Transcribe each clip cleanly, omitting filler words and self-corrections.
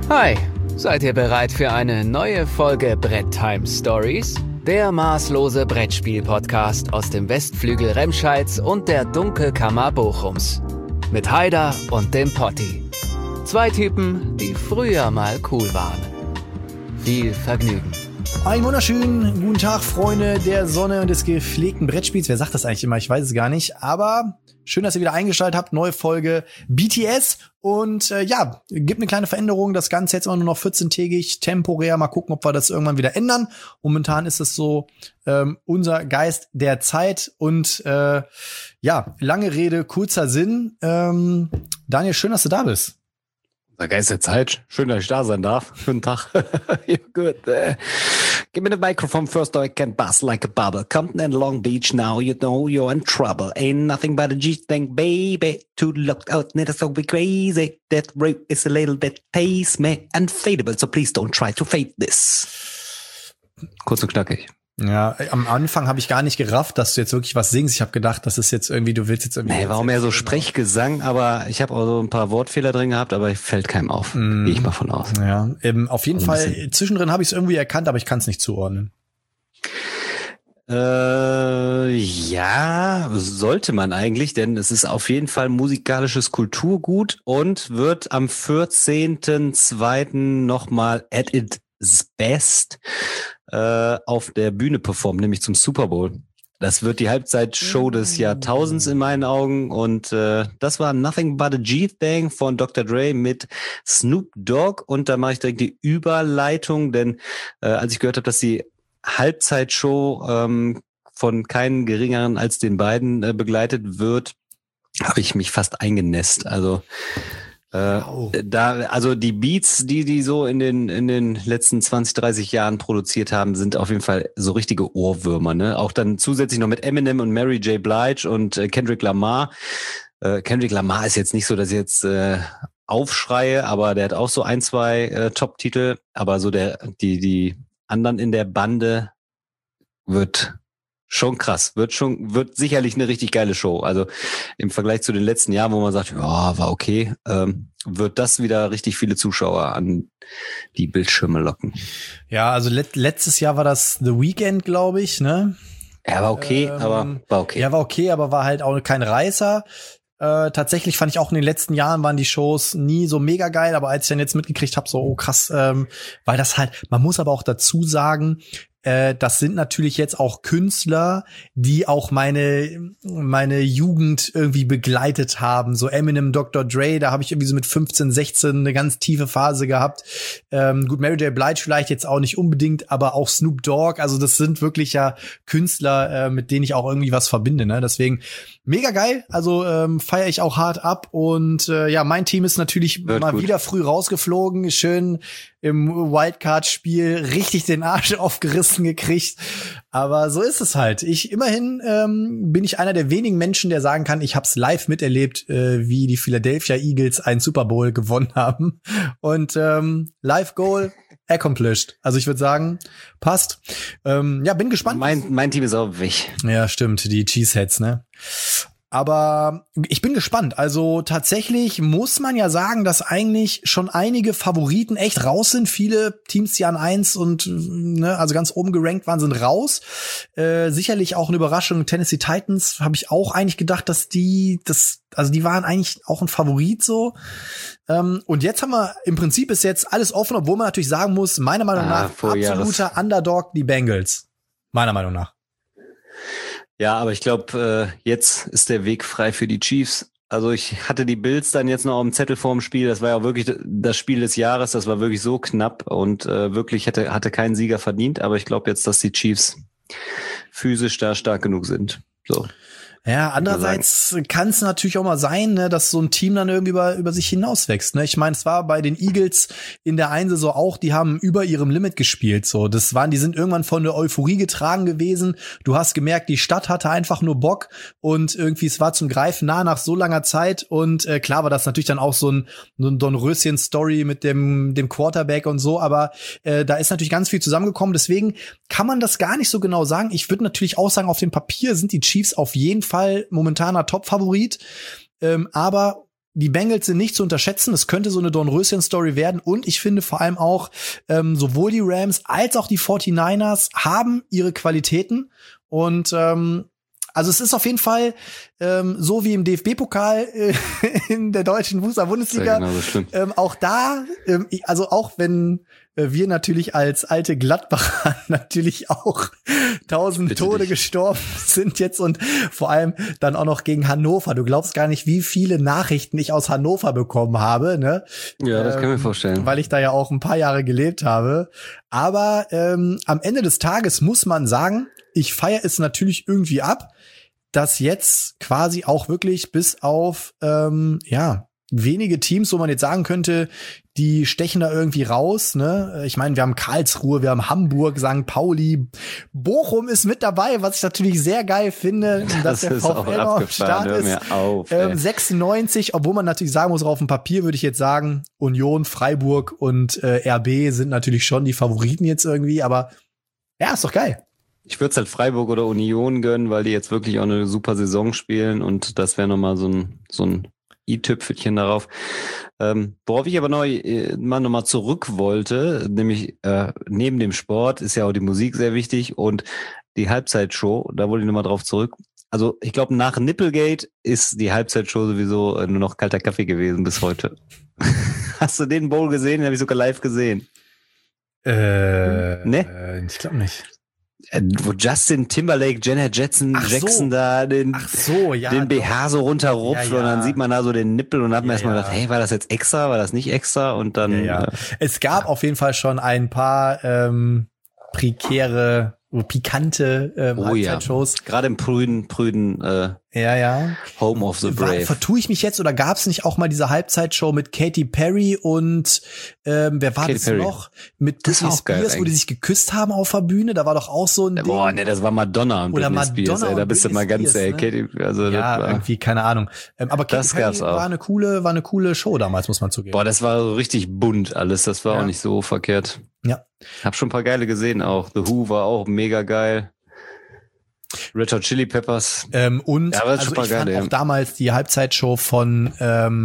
Hi, seid ihr bereit für eine neue Folge Brett Time Stories? Der maßlose Brettspiel-Podcast aus dem Westflügel Remscheids und der Dunkelkammer Bochums. Mit Haider und dem Potti. Zwei Typen, die früher mal cool waren. Viel Vergnügen. Einen wunderschönen guten Tag, Freunde der Sonne und des gepflegten Brettspiels. Wer sagt das eigentlich immer? Ich weiß es gar nicht. Aber schön, dass ihr wieder eingeschaltet habt. Neue Folge BTS. Und gibt eine kleine Veränderung. Das Ganze jetzt immer nur noch 14-tägig, temporär. Mal gucken, ob wir das irgendwann wieder ändern. Momentan ist es so unser Geist der Zeit. Und lange Rede, kurzer Sinn. Daniel, schön, dass du da bist. Der Geist der Zeit. Schön, dass ich da sein darf. Guten Tag. You're good. Give me the microphone first, or I can bust like a bubble. Compton and Long Beach, now you know you're in trouble. Ain't nothing but a G-thing, baby. To look out, let us all be crazy. That rape is a little bit pace me and fadeable, so please don't try to fade this. Kurz und knackig. Ja, am Anfang habe ich gar nicht gerafft, dass du jetzt wirklich was singst. Ich habe gedacht, das ist jetzt irgendwie, du willst jetzt irgendwie... Nee, war mehr so Sprechgesang, aber ich habe auch so ein paar Wortfehler drin gehabt, aber fällt keinem auf. Gehe ich mal von aus. Ja, auf jeden Fall, zwischendrin habe ich es irgendwie erkannt, aber ich kann es nicht zuordnen. Ja, sollte man eigentlich, denn es ist auf jeden Fall musikalisches Kulturgut und wird am 14.02. nochmal at its best auf der Bühne performen, nämlich zum Super Bowl. Das wird die Halbzeitshow des Jahrtausends in meinen Augen und das war Nothing But a G-Thing von Dr. Dre mit Snoop Dogg und da mache ich direkt die Überleitung, denn als ich gehört habe, dass die Halbzeitshow von keinen geringeren als den beiden begleitet wird, habe ich mich fast eingenässt. Also also die Beats, die so in den letzten 20, 30 Jahren produziert haben, sind auf jeden Fall so richtige Ohrwürmer, ne? Auch dann zusätzlich noch mit Eminem und Mary J. Blige und Kendrick Lamar. Kendrick Lamar ist jetzt nicht so, dass ich jetzt aufschreie, aber der hat auch so ein, zwei Top-Titel. Aber so die anderen in der Bande wird schon krass, wird sicherlich eine richtig geile Show. Also im Vergleich zu den letzten Jahren, wo man sagt, ja, war okay, wird das wieder richtig viele Zuschauer an die Bildschirme locken. Ja, also letztes Jahr war das The Weeknd, glaube ich, ne? Ja, war okay, aber war okay. Ja, war okay, aber war halt auch kein Reißer. Tatsächlich fand ich auch in den letzten Jahren waren die Shows nie so mega geil, aber als ich dann jetzt mitgekriegt habe, so oh krass, weil das halt, man muss aber auch dazu sagen, das sind natürlich jetzt auch Künstler, die auch meine Jugend irgendwie begleitet haben. So Eminem, Dr. Dre, da habe ich irgendwie so mit 15, 16 eine ganz tiefe Phase gehabt. Gut, Mary J. Blige vielleicht jetzt auch nicht unbedingt, aber auch Snoop Dogg. Also das sind wirklich ja Künstler, mit denen ich auch irgendwie was verbinde. Ne? Deswegen mega geil. Also feiere ich auch hart ab. Und mein Team ist natürlich wieder früh rausgeflogen. Schön im Wildcard-Spiel richtig den Arsch aufgerissen gekriegt. Aber so ist es halt. Immerhin bin ich einer der wenigen Menschen, der sagen kann, ich hab's live miterlebt, wie die Philadelphia Eagles einen Super Bowl gewonnen haben. Und Live Goal accomplished. Also ich würde sagen, passt. Bin gespannt. Mein Team ist auch weg. Ja, stimmt. Die Cheeseheads, ne? Aber ich bin gespannt. Also tatsächlich muss man ja sagen, dass eigentlich schon einige Favoriten echt raus sind. Viele Teams, die an 1 und also ganz oben gerankt waren, sind raus. Sicherlich auch eine Überraschung. Tennessee Titans habe ich auch eigentlich gedacht, dass die waren eigentlich auch ein Favorit so. Und jetzt haben wir, im Prinzip ist jetzt alles offen, obwohl man natürlich sagen muss, meiner Meinung nach absoluter Underdog die Bengals. Meiner Meinung nach. Ja, aber ich glaube, jetzt ist der Weg frei für die Chiefs. Also ich hatte die Bills dann jetzt noch auf dem Zettel vor dem Spiel. Das war ja wirklich das Spiel des Jahres. Das war wirklich so knapp und wirklich hatte keinen Sieger verdient. Aber ich glaube jetzt, dass die Chiefs physisch da stark genug sind. So. Ja, andererseits kann es natürlich auch mal sein, ne, dass so ein Team dann irgendwie über sich hinauswächst. Ne? Ich meine, es war bei den Eagles in der einen Saison auch, die haben über ihrem Limit gespielt. So, die sind irgendwann von der Euphorie getragen gewesen. Du hast gemerkt, die Stadt hatte einfach nur Bock und irgendwie es war zum Greifen nah nach so langer Zeit. Und klar war das natürlich dann auch so ein Dornröschen-Story mit dem Quarterback und so, aber da ist natürlich ganz viel zusammengekommen. Deswegen kann man das gar nicht so genau sagen. Ich würde natürlich auch sagen, auf dem Papier sind die Chiefs auf jeden Fall momentaner Top-Favorit. Aber die Bengals sind nicht zu unterschätzen. Es könnte so eine Dornröschen-Story werden. Und ich finde vor allem auch, sowohl die Rams als auch die 49ers haben ihre Qualitäten. Und also es ist auf jeden Fall so wie im DFB-Pokal in der deutschen Fußball-Bundesliga. Genau, das stimmt. Auch da, also auch wenn wir natürlich als alte Gladbacher natürlich auch 1000 Tode gestorben sind jetzt und vor allem dann auch noch gegen Hannover. Du glaubst gar nicht, wie viele Nachrichten ich aus Hannover bekommen habe, ne? Ja, das kann ich mir vorstellen. Weil ich da ja auch ein paar Jahre gelebt habe. Aber am Ende des Tages muss man sagen, ich feiere es natürlich irgendwie ab, dass jetzt quasi auch wirklich bis auf wenige Teams, wo man jetzt sagen könnte, die stechen da irgendwie raus, ne? Ich meine, wir haben Karlsruhe, wir haben Hamburg, St. Pauli, Bochum ist mit dabei, was ich natürlich sehr geil finde, dass der VfL noch am Start ist. 96, obwohl man natürlich sagen muss, auf dem Papier würde ich jetzt sagen, Union, Freiburg und RB sind natürlich schon die Favoriten jetzt irgendwie, aber ja, ist doch geil. Ich würde es halt Freiburg oder Union gönnen, weil die jetzt wirklich auch eine super Saison spielen und das wäre nochmal so ein i-Tüpfelchen darauf. Worauf ich aber nochmal zurück wollte, nämlich neben dem Sport ist ja auch die Musik sehr wichtig und die Halbzeitshow, da wollte ich nochmal drauf zurück. Also ich glaube, nach Nipplegate ist die Halbzeitshow sowieso nur noch kalter Kaffee gewesen bis heute. Hast du den Bowl gesehen? Den habe ich sogar live gesehen. Ne? Ich glaube nicht. Wo Justin Timberlake, Janet Jackson da den BH so runterrupft und dann sieht man da so den Nippel und dann hat man erstmal gedacht, hey, war das jetzt extra, war das nicht extra? Und dann es gab auf jeden Fall schon ein paar pikante Halbzeitshows. Gerade im prüden Home of the Brave. Vertue ich mich jetzt oder gab es nicht auch mal diese Halbzeitshow mit Katy Perry und wer war das noch? Mit Britney Spears, wo die sich geküsst haben auf der Bühne. Da war doch auch so ein Ding. Boah, ne, das war Madonna und Britney Spears. Ey, da bist du mal ganz, ne? Katy, also ja, das war irgendwie, keine Ahnung. Aber Katy Perry war eine coole Show damals, muss man zugeben. Boah, das war so richtig bunt alles. Das war auch nicht so verkehrt. Ja. Hab schon ein paar geile gesehen auch. The Who war auch mega geil. Red Hot Chili Peppers. Und also ich fand auch damals die Halbzeitshow von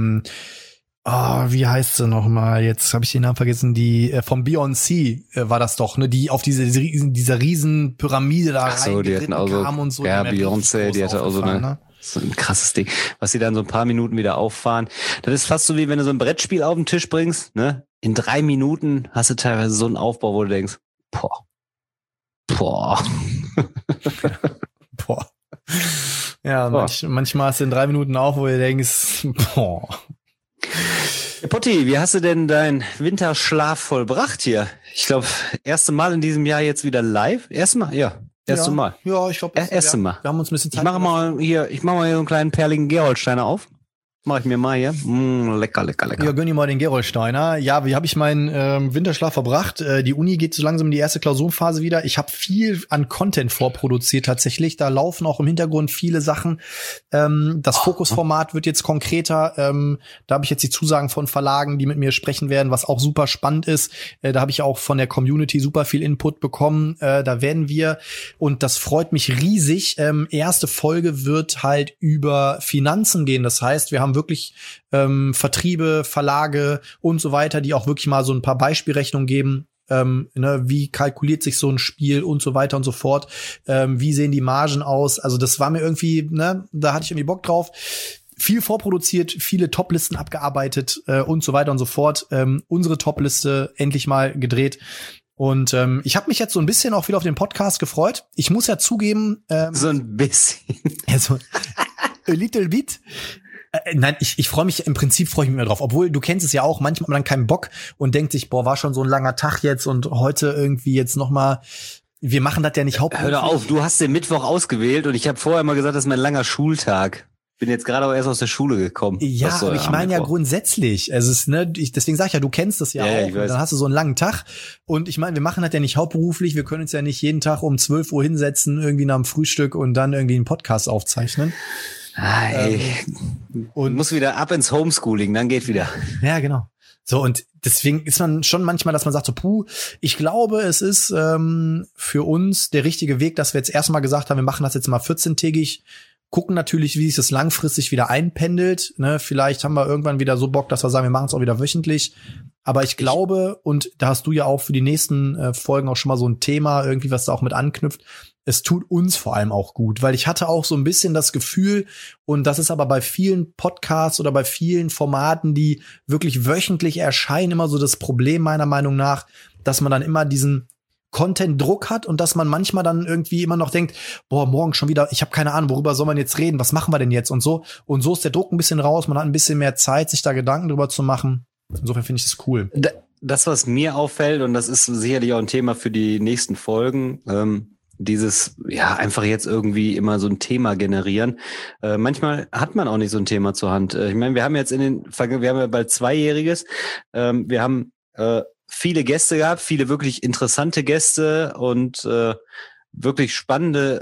wie heißt sie nochmal? Jetzt habe ich den Namen vergessen. Die von Beyoncé war das doch, ne? Die auf dieser riesen Pyramide da reingeritten kam und so. Ja, Beyoncé, die hatte auch so ein krasses Ding, was sie dann so ein paar Minuten wieder auffahren. Das ist fast so wie wenn du so ein Brettspiel auf den Tisch bringst, ne? In 3 Minuten hast du teilweise so einen Aufbau, wo du denkst, boah. Ja, manchmal hast du in 3 Minuten auf, wo du denkst, boah. Potti, wie hast du denn deinen Winterschlaf vollbracht hier? Ich glaube, erste Mal in diesem Jahr jetzt wieder live. Erste Mal? Ja. Erste Mal. Ja, ich glaube, erste Mal. Wir haben uns ein bisschen Zeit. Ich mache mal hier so einen kleinen perligen Gerolsteiner auf. Mach ich mir mal hier. Lecker. Ja, gönn dir mal den Gerolsteiner. Ja, wie habe ich meinen Winterschlaf verbracht? Die Uni geht so langsam in die erste Klausurenphase wieder. Ich habe viel an Content vorproduziert tatsächlich. Da laufen auch im Hintergrund viele Sachen. Das Fokusformat wird jetzt konkreter. Da habe ich jetzt die Zusagen von Verlagen, die mit mir sprechen werden, was auch super spannend ist. Da habe ich auch von der Community super viel Input bekommen. Da werden wir, und das freut mich riesig, erste Folge wird halt über Finanzen gehen. Das heißt, wir haben wirklich Vertriebe, Verlage und so weiter, die auch wirklich mal so ein paar Beispielrechnungen geben. Wie kalkuliert sich so ein Spiel und so weiter und so fort. Wie sehen die Margen aus? Also das war mir irgendwie, da hatte ich irgendwie Bock drauf. Viel vorproduziert, viele Toplisten abgearbeitet und so weiter und so fort. Unsere Topliste endlich mal gedreht. Und ich habe mich jetzt so ein bisschen auch wieder auf den Podcast gefreut. Ich muss ja zugeben, so ein bisschen. Also, a little bit. Nein, ich freue mich, im Prinzip freue ich mich mehr drauf. Obwohl, du kennst es ja auch, manchmal hat man dann keinen Bock und denkt sich, boah, war schon so ein langer Tag jetzt und heute irgendwie jetzt noch mal, wir machen das ja nicht hauptsächlich. Hör auf, du hast den Mittwoch ausgewählt und ich habe vorher mal gesagt, das ist mein langer Schultag. Bin jetzt gerade auch erst aus der Schule gekommen. Ja, aber ich meine ja grundsätzlich. Es ist, deswegen sag ich ja, du kennst das ja auch. Ich weiß. Dann hast du so einen langen Tag. Und ich meine, wir machen das ja nicht hauptberuflich. Wir können uns ja nicht jeden Tag um 12 Uhr hinsetzen, irgendwie nach dem Frühstück und dann irgendwie einen Podcast aufzeichnen. Und muss wieder ab ins Homeschooling, dann geht wieder. Ja, genau. So, und deswegen ist man schon manchmal, dass man sagt so, ich glaube, es ist für uns der richtige Weg, dass wir jetzt erstmal gesagt haben, wir machen das jetzt mal 14-tägig gucken natürlich, wie sich das langfristig wieder einpendelt. Ne? Vielleicht haben wir irgendwann wieder so Bock, dass wir sagen, wir machen es auch wieder wöchentlich. Aber ich glaube, und da hast du ja auch für die nächsten Folgen auch schon mal so ein Thema, irgendwie, was da auch mit anknüpft, es tut uns vor allem auch gut, weil ich hatte auch so ein bisschen das Gefühl, und das ist aber bei vielen Podcasts oder bei vielen Formaten, die wirklich wöchentlich erscheinen, immer so das Problem meiner Meinung nach, dass man dann immer diesen Content-Druck hat und dass man manchmal dann irgendwie immer noch denkt, boah, morgen schon wieder, ich habe keine Ahnung, worüber soll man jetzt reden, was machen wir denn jetzt und so. Und so ist der Druck ein bisschen raus, man hat ein bisschen mehr Zeit, sich da Gedanken drüber zu machen. Insofern finde ich das cool. Das, was mir auffällt, und das ist sicherlich auch ein Thema für die nächsten Folgen, dieses, ja, einfach jetzt irgendwie immer so ein Thema generieren. Manchmal hat man auch nicht so ein Thema zur Hand. Ich meine, wir haben jetzt wir haben ja bald 2-Jähriges. Wir haben viele Gäste gehabt, viele wirklich interessante Gäste und wirklich spannende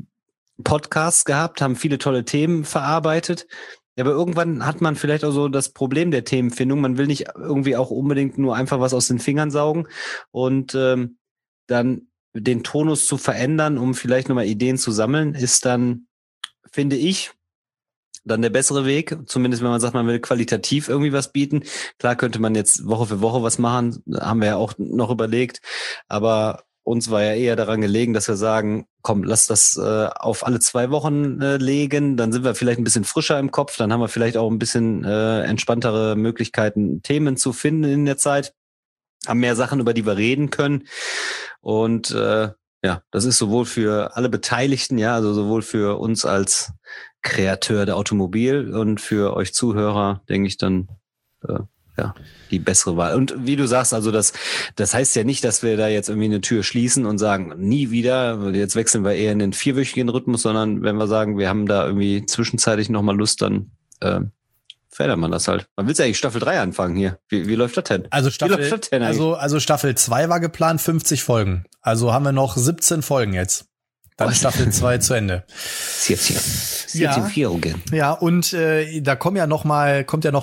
Podcasts gehabt, haben viele tolle Themen verarbeitet. Ja, aber irgendwann hat man vielleicht auch so das Problem der Themenfindung. Man will nicht irgendwie auch unbedingt nur einfach was aus den Fingern saugen und dann den Tonus zu verändern, um vielleicht nochmal Ideen zu sammeln, ist dann, finde ich, dann der bessere Weg. Zumindest wenn man sagt, man will qualitativ irgendwie was bieten. Klar könnte man jetzt Woche für Woche was machen, haben wir ja auch noch überlegt. Aber uns war ja eher daran gelegen, dass wir sagen, komm, lass das auf alle 2 Wochen legen. Dann sind wir vielleicht ein bisschen frischer im Kopf. Dann haben wir vielleicht auch ein bisschen entspanntere Möglichkeiten, Themen zu finden in der Zeit. Haben mehr Sachen, über die wir reden können. Und ja, das ist sowohl für alle Beteiligten, ja, also sowohl für uns als Kreateur der Automobil und für euch Zuhörer, denke ich, dann ja, die bessere Wahl. Und wie du sagst, also das heißt ja nicht, dass wir da jetzt irgendwie eine Tür schließen und sagen, nie wieder, jetzt wechseln wir eher in den 4-wöchigen Rhythmus, sondern wenn wir sagen, wir haben da irgendwie zwischenzeitlich nochmal Lust, dann verändert man das halt. Man will ja eigentlich Staffel 3 anfangen hier. Wie läuft das denn? Also Staffel 2 war geplant 50 Folgen. Also haben wir noch 17 Folgen jetzt. Dann Staffel 2 zu Ende. 17 Folgen. Ja, und da kommt ja noch mal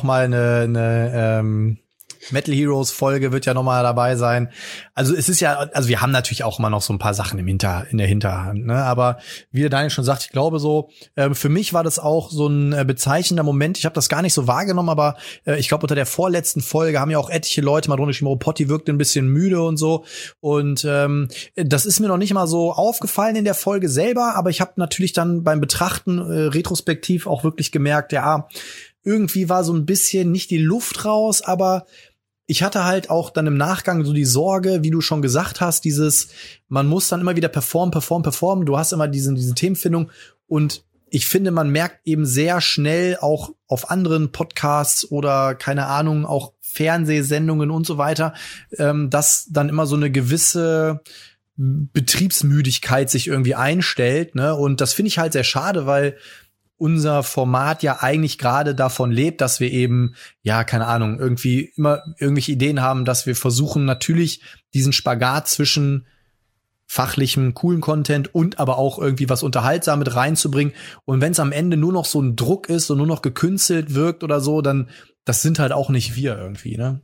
eine Metal Heroes Folge wird ja noch mal dabei sein. Also es ist ja, also wir haben natürlich auch immer noch so ein paar Sachen in der Hinterhand, ne? Aber wie der Daniel schon sagt, ich glaube so, für mich war das auch so ein bezeichnender Moment. Ich habe das gar nicht so wahrgenommen, aber ich glaube unter der vorletzten Folge haben ja auch etliche Leute mal drunter geschrieben, Potti wirkte ein bisschen müde und so. Und das ist mir noch nicht mal so aufgefallen in der Folge selber, aber ich habe natürlich dann beim Betrachten retrospektiv auch wirklich gemerkt, ja, irgendwie war so ein bisschen nicht die Luft raus, aber ich hatte halt auch dann im Nachgang so die Sorge, wie du schon gesagt hast, man muss dann immer wieder performen. Du hast immer diese Themenfindung und ich finde, man merkt eben sehr schnell auch auf anderen Podcasts oder keine Ahnung, auch Fernsehsendungen und so weiter, dass dann immer so eine gewisse Betriebsmüdigkeit sich irgendwie einstellt, ne? Und das finde ich halt sehr schade, weil unser Format ja eigentlich gerade davon lebt, dass wir eben, ja, keine Ahnung, irgendwie immer irgendwelche Ideen haben, dass wir versuchen, natürlich diesen Spagat zwischen fachlichem, coolen Content und aber auch irgendwie was unterhaltsam mit reinzubringen. Und wenn es am Ende nur noch so ein Druck ist und nur noch gekünstelt wirkt oder so, dann, das sind halt auch nicht wir irgendwie, ne?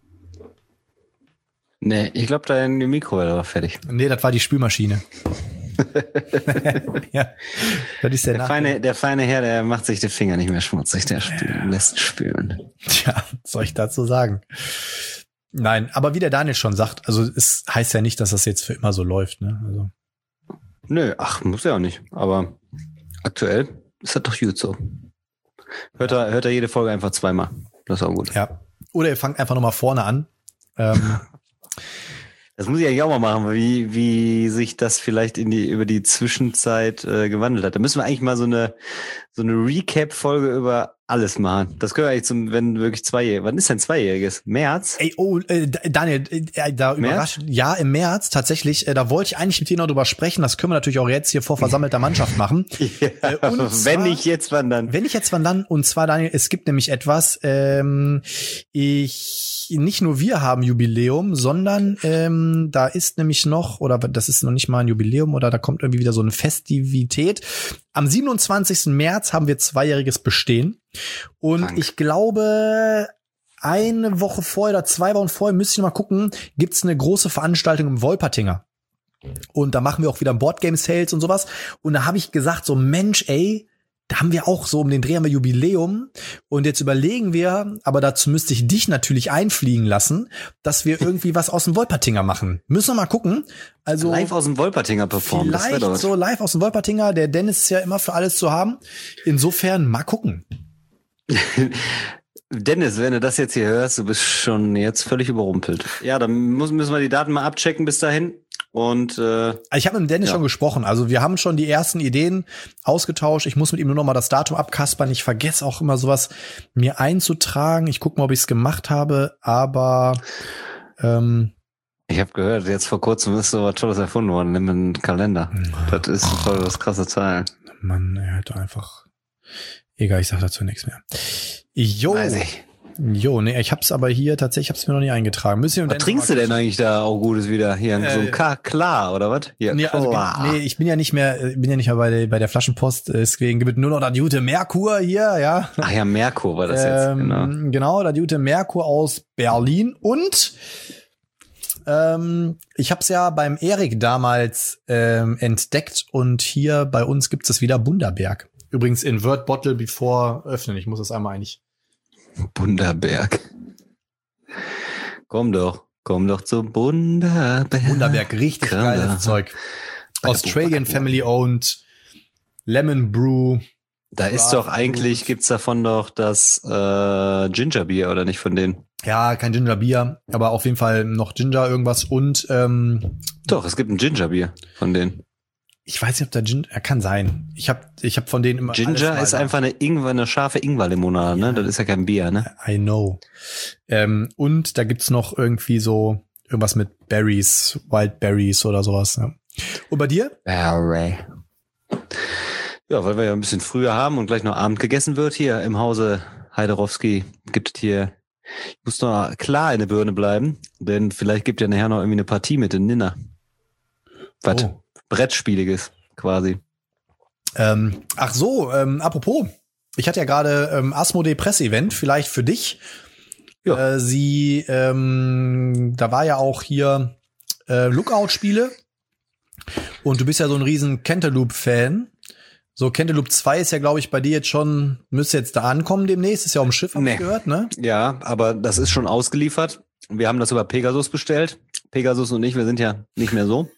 Nee, ich glaube, deine Mikrowelle war fertig. Nee, das war die Spülmaschine. Ja, das ist der feine Herr, der macht sich den Finger nicht mehr schmutzig, der lässt spülen. Tja, was soll ich dazu sagen? Nein, aber wie der Daniel schon sagt, also es heißt ja nicht, dass das jetzt für immer so läuft, ne? Also. Nö, muss ja auch nicht. Aber aktuell ist das doch gut so. Hört er jede Folge einfach 2-mal. Das ist auch gut. Ja. Oder ihr fangt einfach nochmal vorne an. Das muss ich eigentlich auch mal machen, wie sich das vielleicht über die Zwischenzeit gewandelt hat. Da müssen wir eigentlich mal so eine Recap-Folge über alles machen. Das können wir eigentlich wenn wirklich 2-jährig. Wann ist denn 2-jähriges? März? Ey, Daniel, da überrascht. Ja, im März tatsächlich. Da wollte ich eigentlich mit dir noch drüber sprechen. Das können wir natürlich auch jetzt hier vor versammelter Mannschaft machen. Ja, wenn nicht jetzt, wann dann? Wenn nicht jetzt, wann dann? Und zwar, Daniel, es gibt nämlich etwas. Nicht nur wir haben Jubiläum, sondern da ist nämlich noch, oder das ist noch nicht mal ein Jubiläum, oder da kommt irgendwie wieder so eine Festivität. Am 27. März haben wir 2-jähriges Bestehen. Und Dank. Ich glaube, eine Woche vorher oder 2 Wochen vorher, müsste ich noch mal gucken, gibt's eine große Veranstaltung im Wolpertinger. Und da machen wir auch wieder Boardgame-Sales und sowas. Und da habe ich gesagt, so Mensch, ey, da haben wir auch so um den Dreh haben wir Jubiläum und jetzt überlegen wir, aber dazu müsste ich dich natürlich einfliegen lassen, dass wir irgendwie was aus dem Wolpertinger machen. Müssen wir mal gucken. Also live aus dem Wolpertinger performen. Vielleicht so live aus dem Wolpertinger. Der Dennis ist ja immer für alles zu haben. Insofern mal gucken. Dennis, wenn du das jetzt hier hörst, du bist schon jetzt völlig überrumpelt. Ja, dann müssen wir die Daten mal abchecken bis dahin. Und ich habe mit dem Dennis schon gesprochen. Also wir haben schon die ersten Ideen ausgetauscht. Ich muss mit ihm nur noch mal das Datum abkaspern. Ich vergesse auch immer sowas mir einzutragen. Ich gucke mal, ob ich es gemacht habe. Aber ich habe gehört, jetzt vor kurzem ist so was Tolles erfunden worden. Nimm einen Kalender. Das ist voll das krasse Teil. Mann, er hat einfach... Egal, ich sag dazu nichts mehr. Jo. Weiß ich. Jo, nee, ich hab's aber hier tatsächlich, ich hab's mir noch nicht eingetragen. Was trinkst du denn eigentlich da auch Gutes wieder? Hier, so ein klar, oder was? Hier, nee, ich bin ja nicht mehr bei der Flaschenpost, deswegen gibt es nur noch das gute Merkur hier, ja. Ach ja, Merkur war das jetzt, genau. Genau, das gute Merkur aus Berlin und ich hab's ja beim Erik damals entdeckt und hier bei uns gibt's es wieder Bundaberg. Übrigens in Word Bottle bevor öffnen, ich muss das einmal eigentlich. Bundaberg. Komm doch zum Bundaberg. Bundaberg, richtig geiles Zeug. Australian Family Owned, Lemon Brew. Da ist doch eigentlich, gibt's davon doch das Ginger Beer, oder nicht von denen? Ja, kein Ginger Beer, aber auf jeden Fall noch Ginger irgendwas und doch, es gibt ein Ginger Beer von denen. Ich weiß nicht, ob da Ginger, kann sein. Ich hab von denen immer Ginger ist einfach eine scharfe Ingwer-Limonade, ne? Das ist ja kein Bier, ne? I know. Und da gibt's noch irgendwie so irgendwas mit Berries, Wild Berries oder sowas. Ja. Und bei dir? Berry. Ja, weil wir ja ein bisschen früher haben und gleich noch Abend gegessen wird hier im Hause Heiderowski, gibt es hier, ich muss noch klar in der Birne bleiben, denn vielleicht gibt ja nachher noch irgendwie eine Partie mit den Ninner. Was? Oh. Brettspieliges, quasi. Apropos, ich hatte ja gerade Asmodee Presse-Event, vielleicht für dich. Ja. Da war ja auch hier Lookout-Spiele und du bist ja so ein riesen Cantaloupe-Fan. So, Cantaloupe 2 ist ja, glaube ich, bei dir jetzt schon, müsste jetzt da ankommen demnächst, ist ja auf dem Schiff, hab ich gehört, ne? Ja, aber das ist schon ausgeliefert. Wir haben das über Pegasus bestellt. Pegasus und ich, wir sind ja nicht mehr so.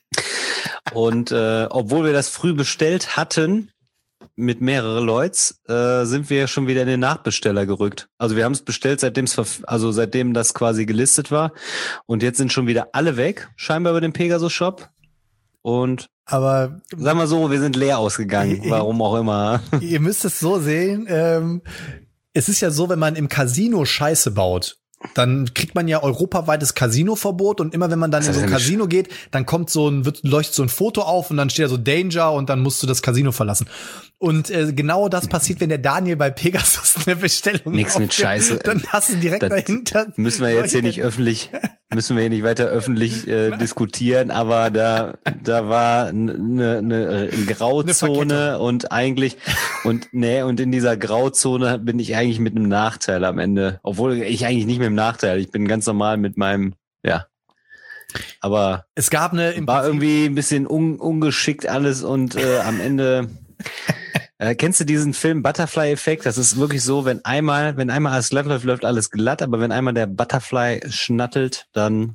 Und obwohl wir das früh bestellt hatten, mit mehreren Leuten, sind wir schon wieder in den Nachbesteller gerückt. Also wir haben es bestellt, seitdem das quasi gelistet war. Und jetzt sind schon wieder alle weg, scheinbar über den Pegasus-Shop. Und aber sagen wir so, wir sind leer ausgegangen, warum auch immer. Ihr müsst es so sehen, es ist ja so, wenn man im Casino Scheiße baut, dann kriegt man ja europaweites Casino-Verbot und immer wenn man dann in so ein Casino geht, dann kommt leuchtet so ein Foto auf und dann steht da so Danger und dann musst du das Casino verlassen. Und genau das passiert, wenn der Daniel bei Pegasus eine Bestellung Nix mit Scheiße. Dann hast du direkt dahinter. Müssen wir jetzt hier nicht weiter öffentlich diskutieren, aber da war eine Grauzone und eigentlich und in dieser Grauzone bin ich eigentlich mit einem Nachteil am Ende, obwohl ich eigentlich nicht mit einem Nachteil, ich bin ganz normal mit meinem, ja. Aber es gab war irgendwie ein bisschen ungeschickt alles und am Ende kennst du diesen Film Butterfly-Effekt? Das ist wirklich so, wenn einmal alles glatt läuft, läuft alles glatt, aber wenn einmal der Butterfly schnattelt, dann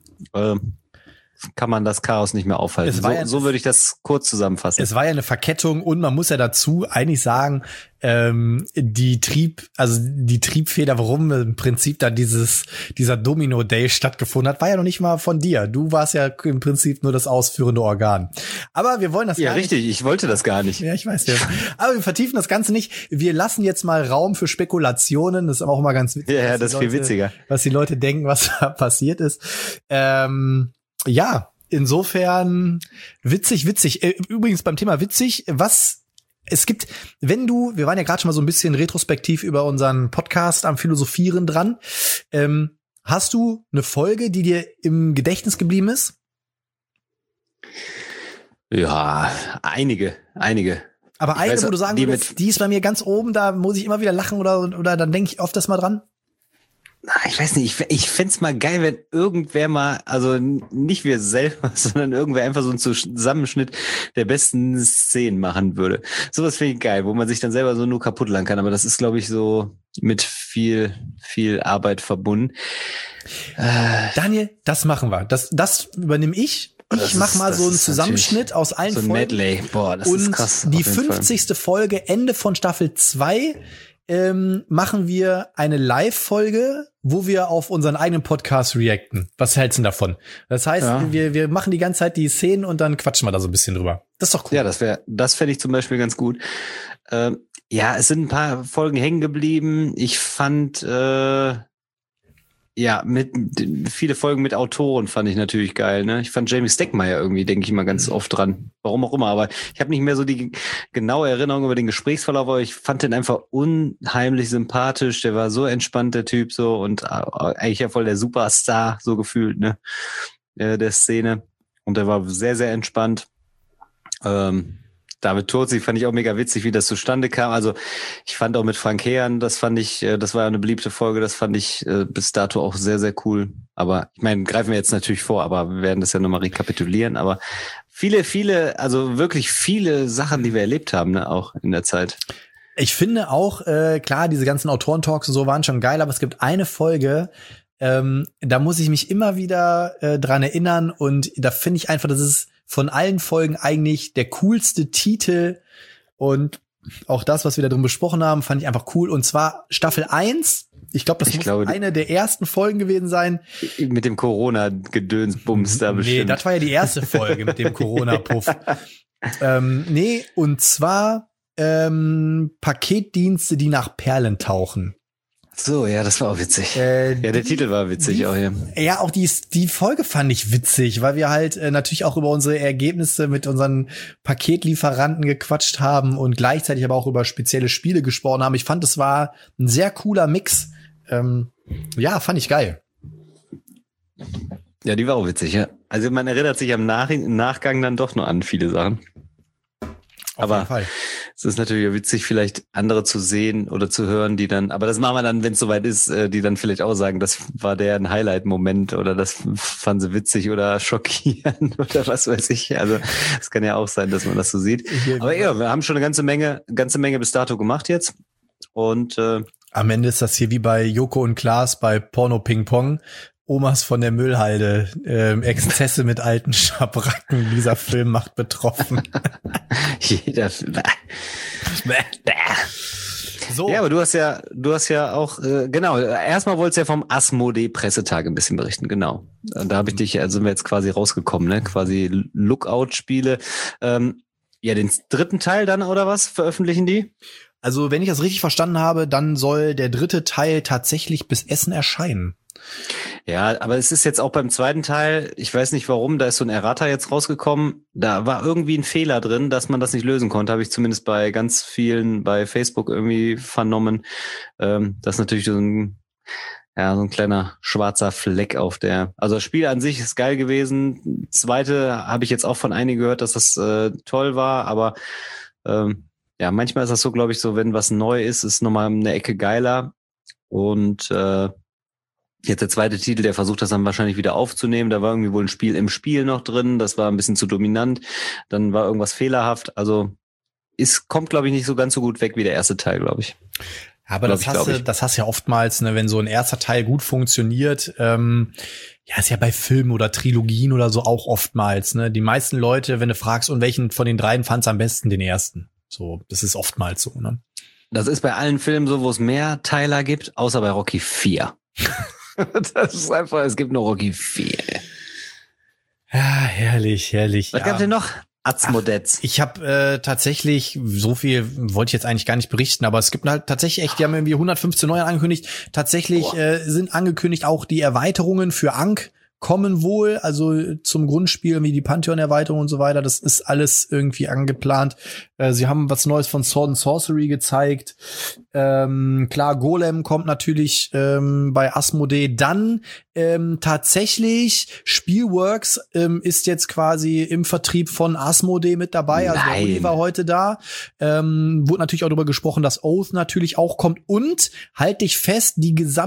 kann man das Chaos nicht mehr aufhalten. So würde ich das kurz zusammenfassen. Es war ja eine Verkettung und man muss ja dazu eigentlich sagen, die Triebfeder, warum im Prinzip da dieser Domino Day stattgefunden hat, war ja noch nicht mal von dir. Du warst ja im Prinzip nur das ausführende Organ. Aber wir wollen das ja gar nicht. Ja, richtig, ich wollte das gar nicht. Ja, ich weiß ja. Aber wir vertiefen das Ganze nicht. Wir lassen jetzt mal Raum für Spekulationen. Das ist aber auch immer ganz witzig. Ja, das ist viel witziger. Was die Leute denken, was da passiert ist. Ja, insofern witzig. Übrigens beim Thema witzig, wir waren ja gerade schon mal so ein bisschen retrospektiv über unseren Podcast am Philosophieren dran. Hast du eine Folge, die dir im Gedächtnis geblieben ist? Ja, einige. Aber eine, wo du sagen würdest, die ist bei mir ganz oben, da muss ich immer wieder lachen oder dann denke ich oft das mal dran? Ich weiß nicht, ich fänd's mal geil, wenn irgendwer mal, also nicht wir selber, sondern irgendwer einfach so einen Zusammenschnitt der besten Szenen machen würde. Sowas finde ich geil, wo man sich dann selber so nur kaputt lang kann. Aber das ist, glaube ich, so mit viel Arbeit verbunden. Daniel, das machen wir. Das übernehme ich. Ich mache mal so einen Zusammenschnitt aus allen so ein Folgen. Medley. Boah, das ist krass. Und die 50. Folge, Ende von Staffel 2, machen wir eine Live-Folge, wo wir auf unseren eigenen Podcast reacten. Was hältst du davon? Das heißt, wir machen die ganze Zeit die Szenen und dann quatschen wir da so ein bisschen drüber. Das ist doch cool. Ja, das fände ich zum Beispiel ganz gut. Ja, es sind ein paar Folgen hängen geblieben. Ich fand, viele Folgen mit Autoren fand ich natürlich geil, ne? Ich fand Jamie Stegmaier irgendwie, denke ich mal ganz oft dran. Warum auch immer, aber ich habe nicht mehr so die genaue Erinnerung über den Gesprächsverlauf, aber ich fand den einfach unheimlich sympathisch. Der war so entspannt, der Typ, so, und eigentlich ja voll der Superstar, so gefühlt, ne? Der Szene. Und der war sehr, sehr entspannt. David Turzi fand ich auch mega witzig, wie das zustande kam. Also ich fand auch mit Frank Heeren, das war ja eine beliebte Folge, das fand ich bis dato auch sehr, sehr cool. Aber ich meine, greifen wir jetzt natürlich vor, aber wir werden das ja nochmal rekapitulieren. Aber viele, also wirklich viele Sachen, die wir erlebt haben, ne, auch in der Zeit. Ich finde auch, klar, diese ganzen Autorentalks und so waren schon geil, aber es gibt eine Folge, da muss ich mich immer wieder dran erinnern und da finde ich einfach, das ist von allen Folgen eigentlich der coolste Titel und auch das, was wir da drin besprochen haben, fand ich einfach cool. Und zwar Staffel 1. Ich glaube, das muss eine der ersten Folgen gewesen sein. Mit dem Corona-Gedönsbums da bestimmt. Nee, das war ja die erste Folge mit dem Corona-Puff. Und zwar Paketdienste, die nach Perlen tauchen. So, ja, das war auch witzig. Ja, der Titel war witzig auch hier. Ja, auch die Folge fand ich witzig, weil wir halt natürlich auch über unsere Ergebnisse mit unseren Paketlieferanten gequatscht haben und gleichzeitig aber auch über spezielle Spiele gesprochen haben. Ich fand, es war ein sehr cooler Mix. Ja, fand ich geil. Ja, die war auch witzig, ja. Also man erinnert sich im Nachgang dann doch nur an viele Sachen. Aber es ist natürlich witzig, vielleicht andere zu sehen oder zu hören, die dann, aber das machen wir dann, wenn es soweit ist, die dann vielleicht auch sagen, das war deren Highlight-Moment oder das fanden sie witzig oder schockierend oder was weiß ich. Also es kann ja auch sein, dass man das so sieht. Aber ja, wir haben schon eine ganze Menge bis dato gemacht jetzt. Und am Ende ist das hier wie bei Joko und Klaas bei Porno Ping Pong. Omas von der Müllhalde, Exzesse mit alten Schabracken, dieser Film macht betroffen. Jeder. So. Ja, aber du hast ja auch, genau, erstmal wolltest du ja vom Asmodee-Pressetag ein bisschen berichten, genau. Und da sind wir jetzt quasi rausgekommen, ne, quasi Lookout-Spiele. Ja, den dritten Teil dann, oder was, veröffentlichen die? Also, wenn ich das richtig verstanden habe, dann soll der dritte Teil tatsächlich bis Essen erscheinen. Ja, aber es ist jetzt auch beim zweiten Teil, ich weiß nicht warum, da ist so ein Errata jetzt rausgekommen, da war irgendwie ein Fehler drin, dass man das nicht lösen konnte, habe ich zumindest bei ganz vielen bei Facebook irgendwie vernommen. Das ist natürlich so ein kleiner schwarzer Fleck auf also das Spiel an sich ist geil gewesen. Zweite habe ich jetzt auch von einigen gehört, dass das toll war, aber ja, manchmal ist das so, glaube ich, so, wenn was neu ist nochmal eine Ecke geiler und jetzt der zweite Titel, der versucht das dann wahrscheinlich wieder aufzunehmen. Da war irgendwie wohl ein Spiel im Spiel noch drin. Das war ein bisschen zu dominant. Dann war irgendwas fehlerhaft. Also kommt, glaube ich, nicht so ganz so gut weg wie der erste Teil, glaube ich. Aber das hast du ja oftmals, ne, wenn so ein erster Teil gut funktioniert. Ja, ist ja bei Filmen oder Trilogien oder so auch oftmals. Ne, die meisten Leute, wenn du fragst, und welchen von den dreien fand's am besten, den ersten. So, das ist oftmals so. Ne? Das ist bei allen Filmen so, wo es mehr Teiler gibt, außer bei Rocky 4. Das ist einfach, es gibt nur Rocky 4. Ja, herrlich. Was gab's denn noch? Atzmodetz. Ich habe tatsächlich, so viel wollte ich jetzt eigentlich gar nicht berichten, aber es gibt halt tatsächlich echt, die haben irgendwie 115 neue angekündigt. Tatsächlich sind angekündigt auch die Erweiterungen für Ankh kommen wohl, also zum Grundspiel wie die Pantheon-Erweiterung und so weiter, das ist alles irgendwie angeplant. Sie haben was Neues von Sword and Sorcery gezeigt. Klar, Golem kommt natürlich bei Asmodee. Dann tatsächlich Spielworks ist jetzt quasi im Vertrieb von Asmodee mit dabei. Also der Uli war heute da. Wurde natürlich auch darüber gesprochen, dass Oath natürlich auch kommt. Und halt dich fest,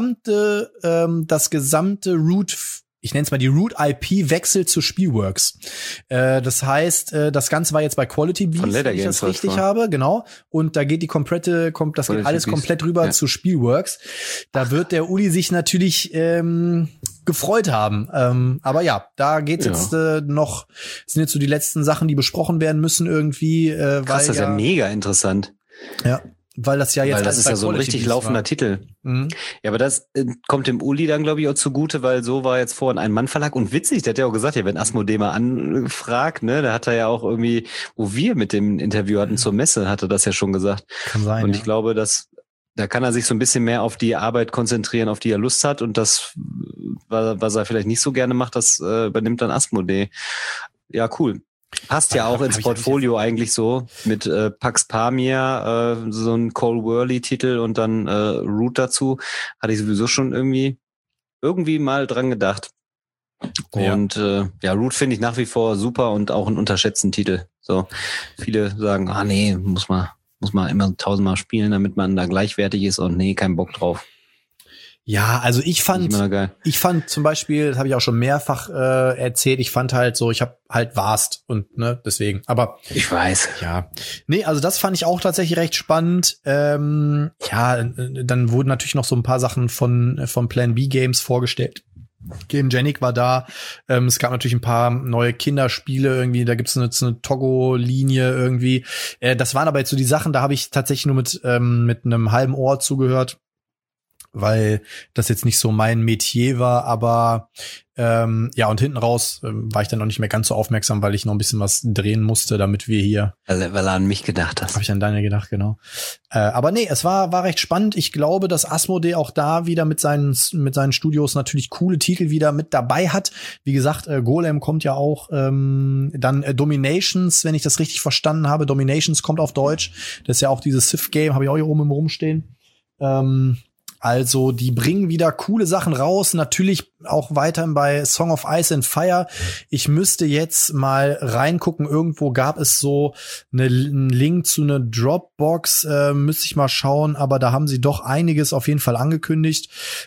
das gesamte Root, ich nenne es mal die Root IP, wechselt zu Spielworks. Das heißt, das Ganze war jetzt bei Quality Beast, wenn ich das richtig habe, genau. Und da geht das geht alles komplett rüber zu Spielworks. Da wird der Uli sich natürlich gefreut haben. Aber ja, da geht's jetzt noch, sind jetzt so die letzten Sachen, die besprochen werden müssen irgendwie. Krass, das ist ja mega interessant. Ja. Weil das ja jetzt, weil das ist ja so ein richtig laufender Titel. Mhm. Ja, aber das kommt dem Uli dann, glaube ich, auch zugute, weil so war jetzt vorhin ein Mann-Verlag. Und witzig, der hat ja auch gesagt, ja, wenn Asmodee mal anfragt, ne, da hat er ja auch irgendwie, wo wir mit dem Interview hatten zur Messe, hat er das ja schon gesagt. Kann sein. Und ich glaube, da kann er sich so ein bisschen mehr auf die Arbeit konzentrieren, auf die er Lust hat. Und das, was er vielleicht nicht so gerne macht, das übernimmt dann Asmodee. Ja, cool. Passt ja auch ins Portfolio eigentlich so mit Pax Pamir, so ein Cole Worley-Titel und dann Root dazu. Hatte ich sowieso schon irgendwie mal dran gedacht. Und Root finde ich nach wie vor super und auch einen unterschätzten Titel. So viele sagen, nee, muss man immer 1000-mal spielen, damit man da gleichwertig ist und nee, kein Bock drauf. Ja, also ich fand zum Beispiel, das habe ich auch schon mehrfach erzählt, ich fand halt so, ich habe halt Vast und ne, deswegen, aber ich weiß. Ja. Nee, also das fand ich auch tatsächlich recht spannend. Dann wurden natürlich noch so ein paar Sachen von Plan B Games vorgestellt. Game Genic war da. Es gab natürlich ein paar neue Kinderspiele irgendwie. Da gibt's eine Togo-Linie irgendwie. Das waren aber jetzt so die Sachen, da habe ich tatsächlich nur mit einem halben Ohr zugehört, weil das jetzt nicht so mein Metier war, aber und hinten raus war ich dann noch nicht mehr ganz so aufmerksam, weil ich noch ein bisschen was drehen musste, damit wir hier. Weil er an mich gedacht hast. Habe ich an deine gedacht, genau. Aber nee, es war recht spannend. Ich glaube, dass Asmodee auch da wieder mit seinen Studios natürlich coole Titel wieder mit dabei hat. Wie gesagt, Golem kommt ja auch, dann Dominations, wenn ich das richtig verstanden habe. Dominations kommt auf Deutsch. Das ist ja auch dieses Civ-Game, habe ich auch hier oben im Rumstehen. Also die bringen wieder coole Sachen raus, natürlich auch weiterhin bei Song of Ice and Fire. Ich müsste jetzt mal reingucken, irgendwo gab es so einen Link zu einer Dropbox, müsste ich mal schauen, aber da haben sie doch einiges auf jeden Fall angekündigt,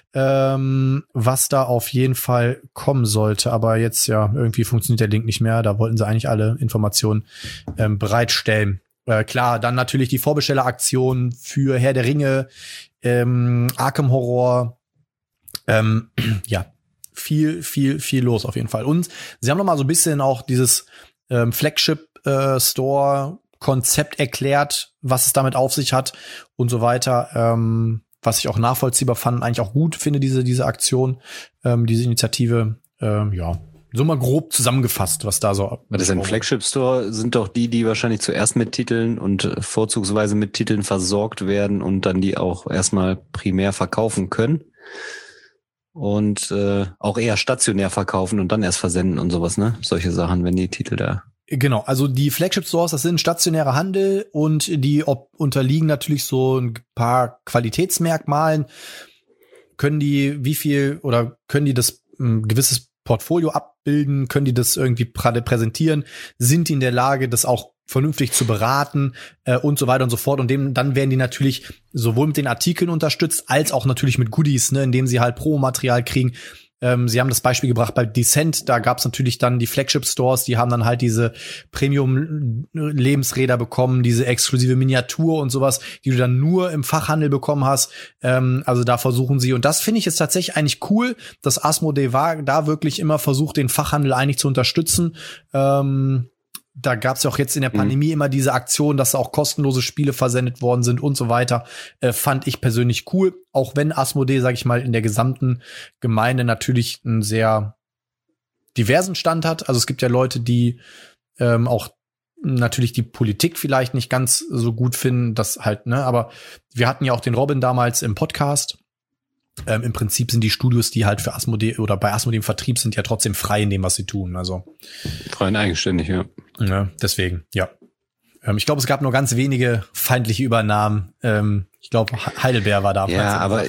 was da auf jeden Fall kommen sollte. Aber jetzt irgendwie funktioniert der Link nicht mehr, da wollten sie eigentlich alle Informationen bereitstellen. Klar, dann natürlich die Vorbestelleraktion für Herr der Ringe, Arkham Horror, viel los auf jeden Fall. Und sie haben noch mal so ein bisschen auch dieses Flagship Store Konzept erklärt, was es damit auf sich hat und so weiter, was ich auch nachvollziehbar fand und eigentlich auch gut finde, diese Aktion, diese Initiative, so mal grob zusammengefasst, was da so. Das ist ein Flagship Store, sind doch die wahrscheinlich zuerst mit Titeln und vorzugsweise mit Titeln versorgt werden und dann die auch erstmal primär verkaufen können. Und auch eher stationär verkaufen und dann erst versenden und sowas, ne? Solche Sachen, wenn die Titel da. Genau, also die Flagship Stores, das sind stationäre Handel und die unterliegen natürlich so ein paar Qualitätsmerkmalen. Können die das gewisses Portfolio abbilden, können die das irgendwie präsentieren, sind die in der Lage, das auch vernünftig zu beraten und so weiter und so fort. Und dann werden die natürlich sowohl mit den Artikeln unterstützt, als auch natürlich mit Goodies, ne, indem sie halt Promomaterial kriegen. Sie haben das Beispiel gebracht bei Descent, da gab es natürlich dann die Flagship-Stores, die haben dann halt diese Premium-Lebensräder bekommen, diese exklusive Miniatur und sowas, die du dann nur im Fachhandel bekommen hast. Also da versuchen sie, und das finde ich jetzt tatsächlich eigentlich cool, dass Asmodee da wirklich immer versucht, den Fachhandel eigentlich zu unterstützen. Da gab es ja auch jetzt in der Pandemie immer diese Aktion, dass auch kostenlose Spiele versendet worden sind und so weiter. Fand ich persönlich cool. Auch wenn Asmodee, sag ich mal, in der gesamten Gemeinde natürlich einen sehr diversen Stand hat. Also es gibt ja Leute, die auch natürlich die Politik vielleicht nicht ganz so gut finden. Das halt, ne? Aber wir hatten ja auch den Robin damals im Podcast. im Prinzip sind die Studios, die halt für Asmodee oder bei Asmodee im Vertrieb sind, ja trotzdem frei in dem, was sie tun. Also frei und eigenständig, ja. Ja, deswegen, ja. Ich glaube, es gab nur ganz wenige feindliche Übernahmen. Ich glaube, Heidelberg war da. Ja, aber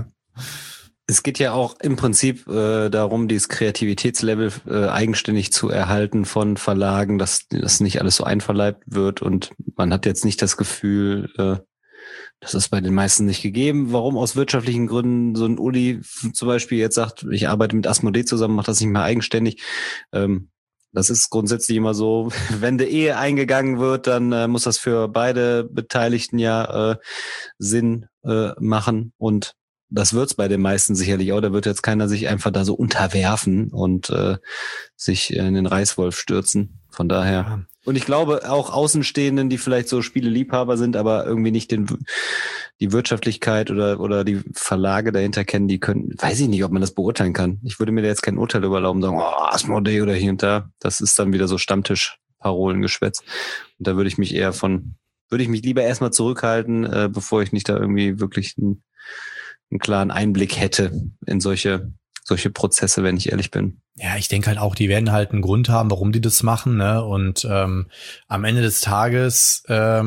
es geht ja auch im Prinzip darum, dieses Kreativitätslevel eigenständig zu erhalten von Verlagen, dass das nicht alles so einverleibt wird und man hat jetzt nicht das Gefühl, das ist bei den meisten nicht gegeben. Warum? Aus wirtschaftlichen Gründen so ein Uli zum Beispiel jetzt sagt, ich arbeite mit Asmodee zusammen, mache das nicht mehr eigenständig. Das ist grundsätzlich immer so, wenn die Ehe eingegangen wird, dann muss das für beide Beteiligten ja Sinn machen und das wird's bei den meisten sicherlich auch. Da wird jetzt keiner sich einfach da so unterwerfen und sich in den Reißwolf stürzen. Von daher. Ja. Und ich glaube auch Außenstehenden, die vielleicht so Spieleliebhaber sind, aber irgendwie nicht die Wirtschaftlichkeit oder die Verlage dahinter kennen, die können, weiß ich nicht, ob man das beurteilen kann. Ich würde mir da jetzt kein Urteil überlauben, sagen, Asmodee oder hier und da. Das ist dann wieder so Stammtisch-Parolengeschwätz. Und da würde ich mich lieber erstmal zurückhalten, bevor ich nicht da irgendwie wirklich einen klaren Einblick hätte in solche Prozesse, wenn ich ehrlich bin. Ja, ich denke halt auch, die werden halt einen Grund haben, warum die das machen, ne? Und am Ende des Tages,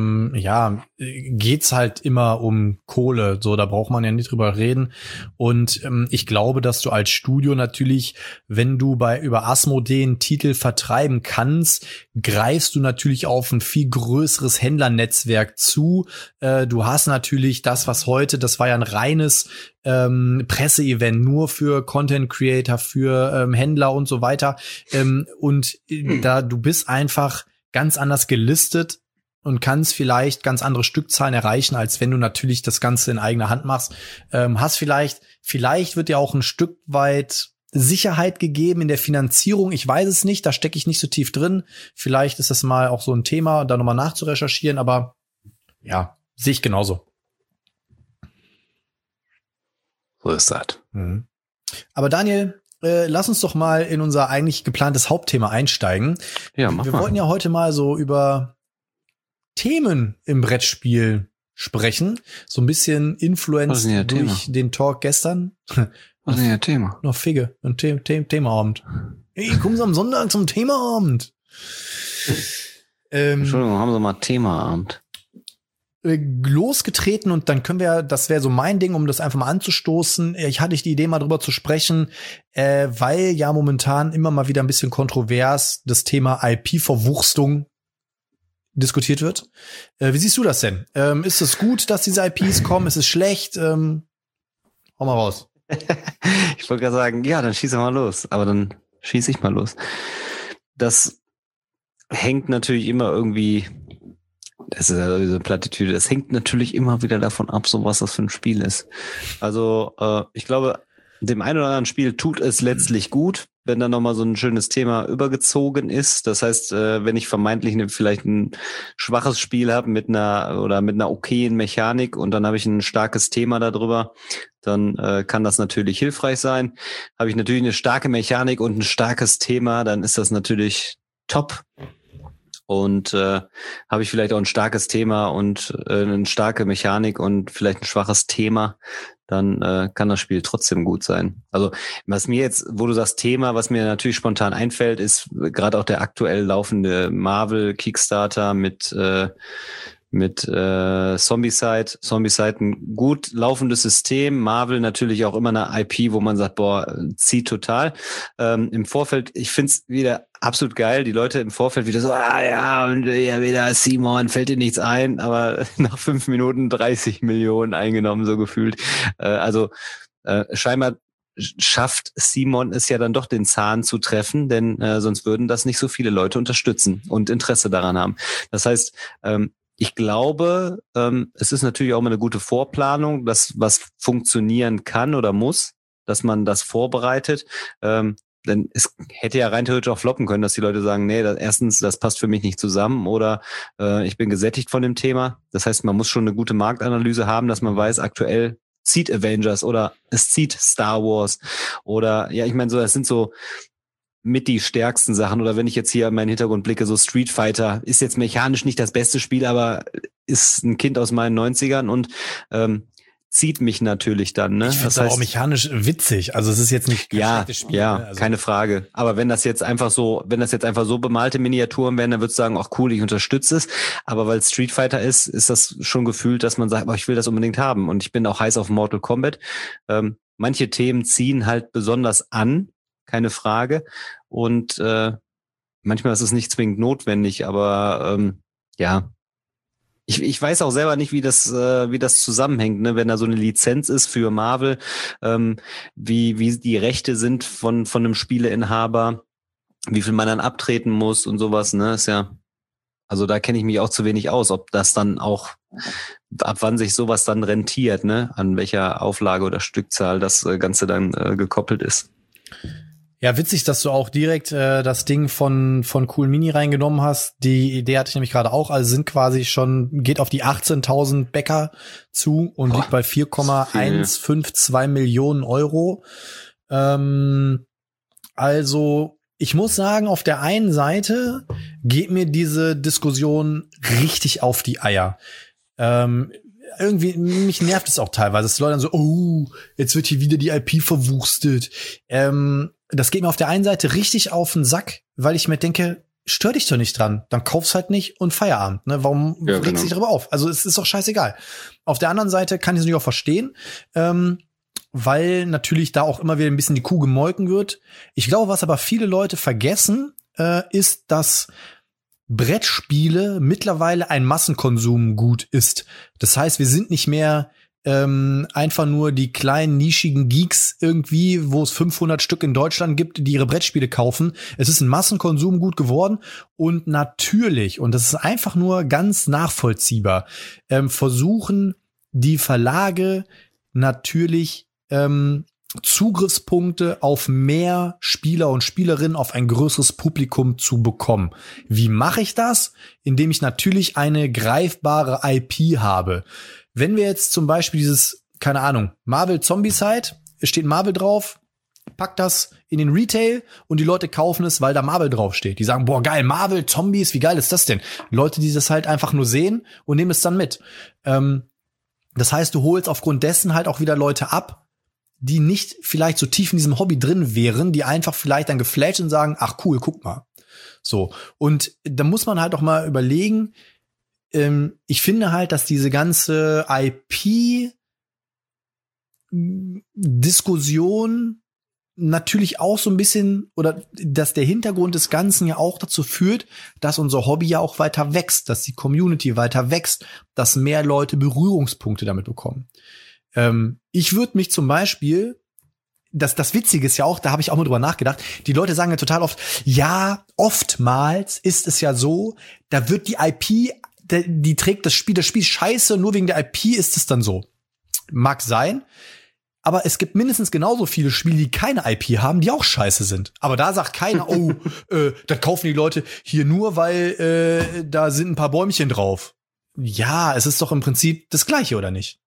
geht's halt immer um Kohle. So, da braucht man ja nicht drüber reden. Und ich glaube, dass du als Studio natürlich, wenn du über Asmodee einen Titel vertreiben kannst, greifst du natürlich auf ein viel größeres Händlernetzwerk zu. Du hast natürlich das war ja ein reines Presseevent nur für Content Creator, für Händler und so weiter. Da du bist einfach ganz anders gelistet und kannst vielleicht ganz andere Stückzahlen erreichen, als wenn du natürlich das Ganze in eigener Hand machst. Hast vielleicht wird dir auch ein Stück weit Sicherheit gegeben in der Finanzierung. Ich weiß es nicht, da stecke ich nicht so tief drin. Vielleicht ist das mal auch so ein Thema, da nochmal nachzurecherchieren, aber ja, sehe ich genauso. So ist das. Mhm. Aber Daniel, lass uns doch mal in unser eigentlich geplantes Hauptthema einsteigen. Ja, mach Wir mal. wollten ja heute mal so über Themen im Brettspiel sprechen. So ein bisschen influenced durch den Talk gestern. Was ist denn Ihr Thema? Noch Figge, ein Themaabend. Hey, kommen Sie am Sonntag zum Themaabend. Entschuldigung, haben Sie mal Themaabend. Losgetreten und dann das wäre so mein Ding, um das einfach mal anzustoßen. Ich hatte die Idee, mal drüber zu sprechen, weil ja momentan immer mal wieder ein bisschen kontrovers das Thema IP-Verwurstung diskutiert wird. Wie siehst du das denn? Ist es gut, dass diese IPs kommen? Ist es schlecht? Hau mal raus. Ich wollte gerade sagen, ja, dann schieße mal los. Aber dann schieße ich mal los. Das hängt natürlich immer irgendwie, das ist ja diese Plattitüde, das hängt natürlich immer wieder davon ab, so was das für ein Spiel ist. Also ich glaube, dem einen oder anderen Spiel tut es letztlich gut, wenn da nochmal so ein schönes Thema übergezogen ist. Das heißt, wenn ich vermeintlich vielleicht ein schwaches Spiel habe mit einer okayen Mechanik und dann habe ich ein starkes Thema darüber, dann kann das natürlich hilfreich sein. Habe ich natürlich eine starke Mechanik und ein starkes Thema, dann ist das natürlich top. Und habe ich vielleicht auch ein starkes Thema und eine starke Mechanik und vielleicht ein schwaches Thema, dann kann das Spiel trotzdem gut sein. Also was mir jetzt, wo du sagst Thema, was mir natürlich spontan einfällt, ist gerade auch der aktuell laufende Marvel Kickstarter mit Zombicide. Zombicide ein gut laufendes System. Marvel natürlich auch immer eine IP, wo man sagt, boah, zieht total. Im Vorfeld, ich find's wieder absolut geil. Die Leute im Vorfeld wieder so, und ja, wieder Simon, fällt dir nichts ein. Aber nach 5 Minuten 30 Millionen eingenommen, so gefühlt. Scheinbar schafft Simon es ja dann doch, den Zahn zu treffen, denn sonst würden das nicht so viele Leute unterstützen und Interesse daran haben. Das heißt, ich glaube, es ist natürlich auch mal eine gute Vorplanung, dass was funktionieren kann oder muss, dass man das vorbereitet. Denn es hätte ja rein theoretisch auch floppen können, dass die Leute sagen, nee, erstens, das passt für mich nicht zusammen oder ich bin gesättigt von dem Thema. Das heißt, man muss schon eine gute Marktanalyse haben, dass man weiß, aktuell zieht Avengers oder es zieht Star Wars oder ja, ich meine so, das sind so mit die stärksten Sachen. Oder wenn ich jetzt hier in meinen Hintergrund blicke, so Street Fighter ist jetzt mechanisch nicht das beste Spiel, aber ist ein Kind aus meinen 90ern und zieht mich natürlich dann, ne? Ich finde es auch mechanisch witzig. Also es ist jetzt nicht kein schlechtes Spiel. Ja, ne? Also keine Frage. Aber wenn das jetzt einfach so bemalte Miniaturen wären, dann würdest du sagen, ach cool, ich unterstütze es. Aber weil Street Fighter ist das schon gefühlt, dass man sagt, oh, ich will das unbedingt haben. Und ich bin auch heiß auf Mortal Kombat. Manche Themen ziehen halt besonders an, keine Frage. Und manchmal ist es nicht zwingend notwendig, aber ja. Ich weiß auch selber nicht, wie das zusammenhängt, ne? Wenn da so eine Lizenz ist für Marvel, wie die Rechte sind von einem Spieleinhaber, wie viel man dann abtreten muss und sowas, ne? Ist ja, also da kenne ich mich auch zu wenig aus, ob das dann auch, ab wann sich sowas dann rentiert, ne? An welcher Auflage oder Stückzahl das Ganze dann gekoppelt ist. Ja, witzig, dass du auch direkt das Ding von Cool Mini reingenommen hast. Die Idee hatte ich nämlich gerade auch. Also sind quasi geht auf die 18.000 Bäcker zu und liegt bei 4,152 Millionen Euro. Also ich muss sagen, auf der einen Seite geht mir diese Diskussion richtig auf die Eier. Irgendwie, mich nervt es auch teilweise. Es Leute dann so, oh, jetzt wird hier wieder die IP verwurstet. Das geht mir auf der einen Seite richtig auf den Sack, weil ich mir denke, stör dich doch nicht dran. Dann kauf's halt nicht und Feierabend. Ne? Warum regst du dich darüber auf? Also es ist doch scheißegal. Auf der anderen Seite kann ich es natürlich auch verstehen, weil natürlich da auch immer wieder ein bisschen die Kuh gemolken wird. Ich glaube, was aber viele Leute vergessen, ist, dass Brettspiele mittlerweile ein Massenkonsumgut ist. Das heißt, wir sind nicht mehr einfach nur die kleinen nischigen Geeks irgendwie, wo es 500 Stück in Deutschland gibt, die ihre Brettspiele kaufen. Es ist ein Massenkonsumgut geworden und natürlich, und das ist einfach nur ganz nachvollziehbar, versuchen die Verlage natürlich Zugriffspunkte auf mehr Spieler und Spielerinnen, auf ein größeres Publikum zu bekommen. Wie mache ich das? Indem ich natürlich eine greifbare IP habe. Wenn wir jetzt zum Beispiel dieses, keine Ahnung, Marvel Zombicide, es steht Marvel drauf, pack das in den Retail und die Leute kaufen es, weil da Marvel draufsteht. Die sagen, boah, geil, Marvel, Zombies, wie geil ist das denn? Leute, die das halt einfach nur sehen und nehmen es dann mit. Das heißt, du holst aufgrund dessen halt auch wieder Leute ab, die nicht vielleicht so tief in diesem Hobby drin wären, die einfach vielleicht dann geflasht und sagen, ach cool, guck mal. So. Und da muss man halt auch mal überlegen, ich finde halt, dass diese ganze IP-Diskussion natürlich auch so ein bisschen, oder dass der Hintergrund des Ganzen ja auch dazu führt, dass unser Hobby ja auch weiter wächst, dass die Community weiter wächst, dass mehr Leute Berührungspunkte damit bekommen. Ich würde mich zum Beispiel, das Witzige ist ja auch, da habe ich auch mal drüber nachgedacht, die Leute sagen ja total oft, ja, oftmals ist es ja so, da wird die IP, die trägt das Spiel scheiße, nur wegen der IP ist es dann so. Mag sein, aber es gibt mindestens genauso viele Spiele, die keine IP haben, die auch scheiße sind. Aber da sagt keiner, oh, das kaufen die Leute hier nur, weil da sind ein paar Bäumchen drauf. Ja, es ist doch im Prinzip das Gleiche, oder nicht?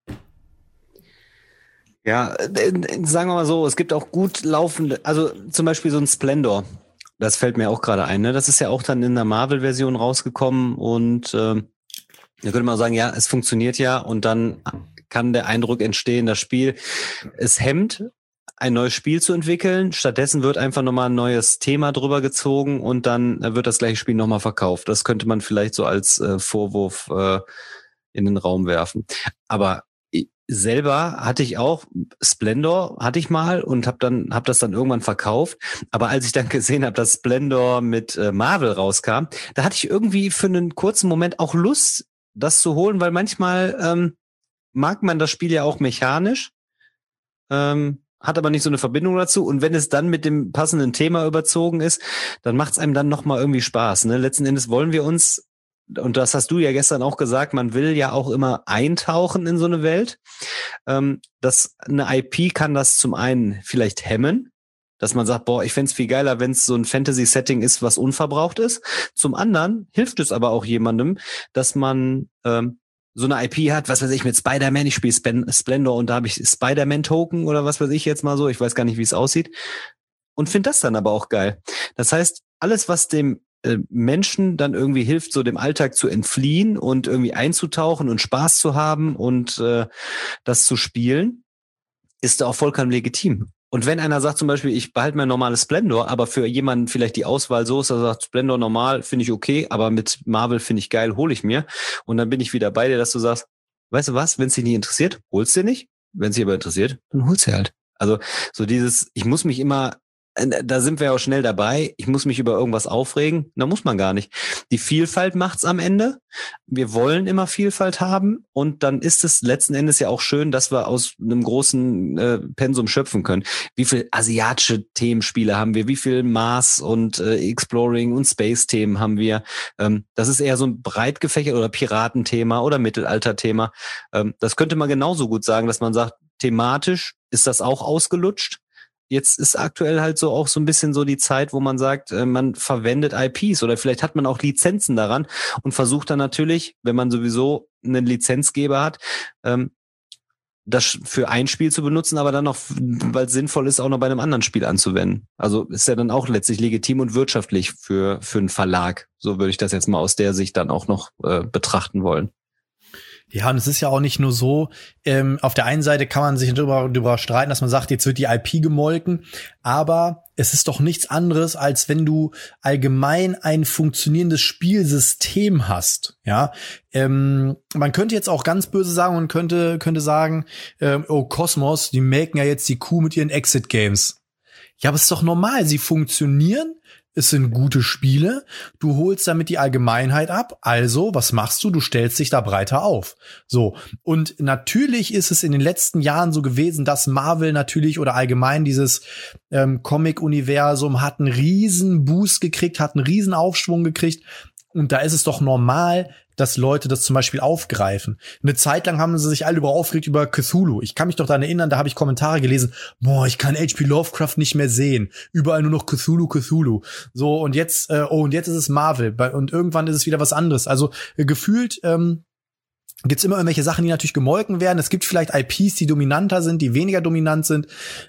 Ja, sagen wir mal so, es gibt auch gut laufende, also zum Beispiel so ein Splendor. Das fällt mir auch gerade ein, ne? Das ist ja auch dann in der Marvel-Version rausgekommen und da könnte man sagen, ja, es funktioniert ja und dann kann der Eindruck entstehen, das Spiel, es hemmt, ein neues Spiel zu entwickeln. Stattdessen wird einfach nochmal ein neues Thema drüber gezogen und dann wird das gleiche Spiel nochmal verkauft. Das könnte man vielleicht so als Vorwurf in den Raum werfen. Aber selber hatte ich auch Splendor, hatte ich mal und hab das dann irgendwann verkauft. Aber als ich dann gesehen habe, dass Splendor mit Marvel rauskam, da hatte ich irgendwie für einen kurzen Moment auch Lust, das zu holen, weil manchmal mag man das Spiel ja auch mechanisch, hat aber nicht so eine Verbindung dazu. Und wenn es dann mit dem passenden Thema überzogen ist, dann macht es einem dann nochmal irgendwie Spaß. Ne? Letzten Endes wollen wir uns, und das hast du ja gestern auch gesagt, man will ja auch immer eintauchen in so eine Welt. Dass eine IP kann das zum einen vielleicht hemmen, dass man sagt, boah, ich fänd's viel geiler, wenn es so ein Fantasy-Setting ist, was unverbraucht ist. Zum anderen hilft es aber auch jemandem, dass man so eine IP hat, was weiß ich, mit Spider-Man, ich spiele Splendor und da habe ich Spider-Man-Token oder was weiß ich jetzt mal so, ich weiß gar nicht, wie es aussieht. Und finde das dann aber auch geil. Das heißt, alles, was dem Menschen dann irgendwie hilft, so dem Alltag zu entfliehen und irgendwie einzutauchen und Spaß zu haben und das zu spielen, ist auch vollkommen legitim. Und wenn einer sagt zum Beispiel, ich behalte mein normales Splendor, aber für jemanden vielleicht die Auswahl so ist, dass er sagt, Splendor normal finde ich okay, aber mit Marvel finde ich geil, hole ich mir. Und dann bin ich wieder bei dir, dass du sagst, weißt du was, wenn es dich nicht interessiert, holst du dir nicht. Wenn es dich aber interessiert, dann holst du halt. Also so dieses, ich muss mich immer, da sind wir auch schnell dabei, ich muss mich über irgendwas aufregen, da muss man gar nicht. Die Vielfalt macht's am Ende. Wir wollen immer Vielfalt haben und dann ist es letzten Endes ja auch schön, dass wir aus einem großen Pensum schöpfen können. Wie viel asiatische Themenspiele haben wir, wie viel Mars und Exploring und Space-Themen haben wir. Das ist eher so ein breit gefächert oder Piratenthema oder Mittelalterthema. Das könnte man genauso gut sagen, dass man sagt, thematisch ist das auch ausgelutscht. Jetzt ist aktuell halt so auch so ein bisschen so die Zeit, wo man sagt, man verwendet IPs oder vielleicht hat man auch Lizenzen daran und versucht dann natürlich, wenn man sowieso einen Lizenzgeber hat, das für ein Spiel zu benutzen, aber dann noch, weil es sinnvoll ist, auch noch bei einem anderen Spiel anzuwenden. Also ist ja dann auch letztlich legitim und wirtschaftlich für einen Verlag. So würde ich das jetzt mal aus der Sicht dann auch noch betrachten wollen. Ja, und es ist ja auch nicht nur so, auf der einen Seite kann man sich darüber streiten, dass man sagt, jetzt wird die IP gemolken, aber es ist doch nichts anderes, als wenn du allgemein ein funktionierendes Spielsystem hast, ja. Man könnte jetzt auch ganz böse sagen und könnte sagen, oh, Cosmos, die melken ja jetzt die Kuh mit ihren Exit-Games. Ja, aber es ist doch normal, sie funktionieren. Es sind gute Spiele, du holst damit die Allgemeinheit ab, also, was machst du? Du stellst dich da breiter auf. So, und natürlich ist es in den letzten Jahren so gewesen, dass Marvel natürlich oder allgemein dieses Comic-Universum hat einen riesen Boost gekriegt, hat einen riesen Aufschwung gekriegt und da ist es doch normal, dass Leute das zum Beispiel aufgreifen. Eine Zeit lang haben sie sich alle aufgeregt über Cthulhu. Ich kann mich doch daran erinnern, da habe ich Kommentare gelesen, boah, ich kann H.P. Lovecraft nicht mehr sehen. Überall nur noch Cthulhu. So, und jetzt ist es Marvel. Und irgendwann ist es wieder was anderes. Also gefühlt gibt's immer irgendwelche Sachen, die natürlich gemolken werden. Es gibt vielleicht IPs, die dominanter sind, die weniger dominant sind.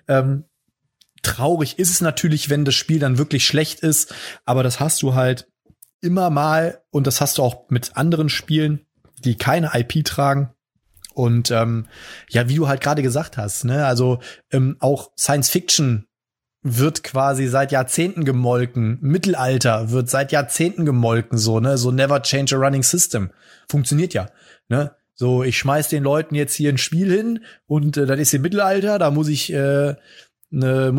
Traurig ist es natürlich, wenn das Spiel dann wirklich schlecht ist. Aber das hast du halt immer mal, und das hast du auch mit anderen Spielen, die keine IP tragen. Und ja, wie du halt gerade gesagt hast, ne, also auch Science Fiction wird quasi seit Jahrzehnten gemolken. Mittelalter wird seit Jahrzehnten gemolken, so, ne, so never change a running system. Funktioniert ja, ne? So, ich schmeiß den Leuten jetzt hier ein Spiel hin und das ist im Mittelalter, da muss ich eine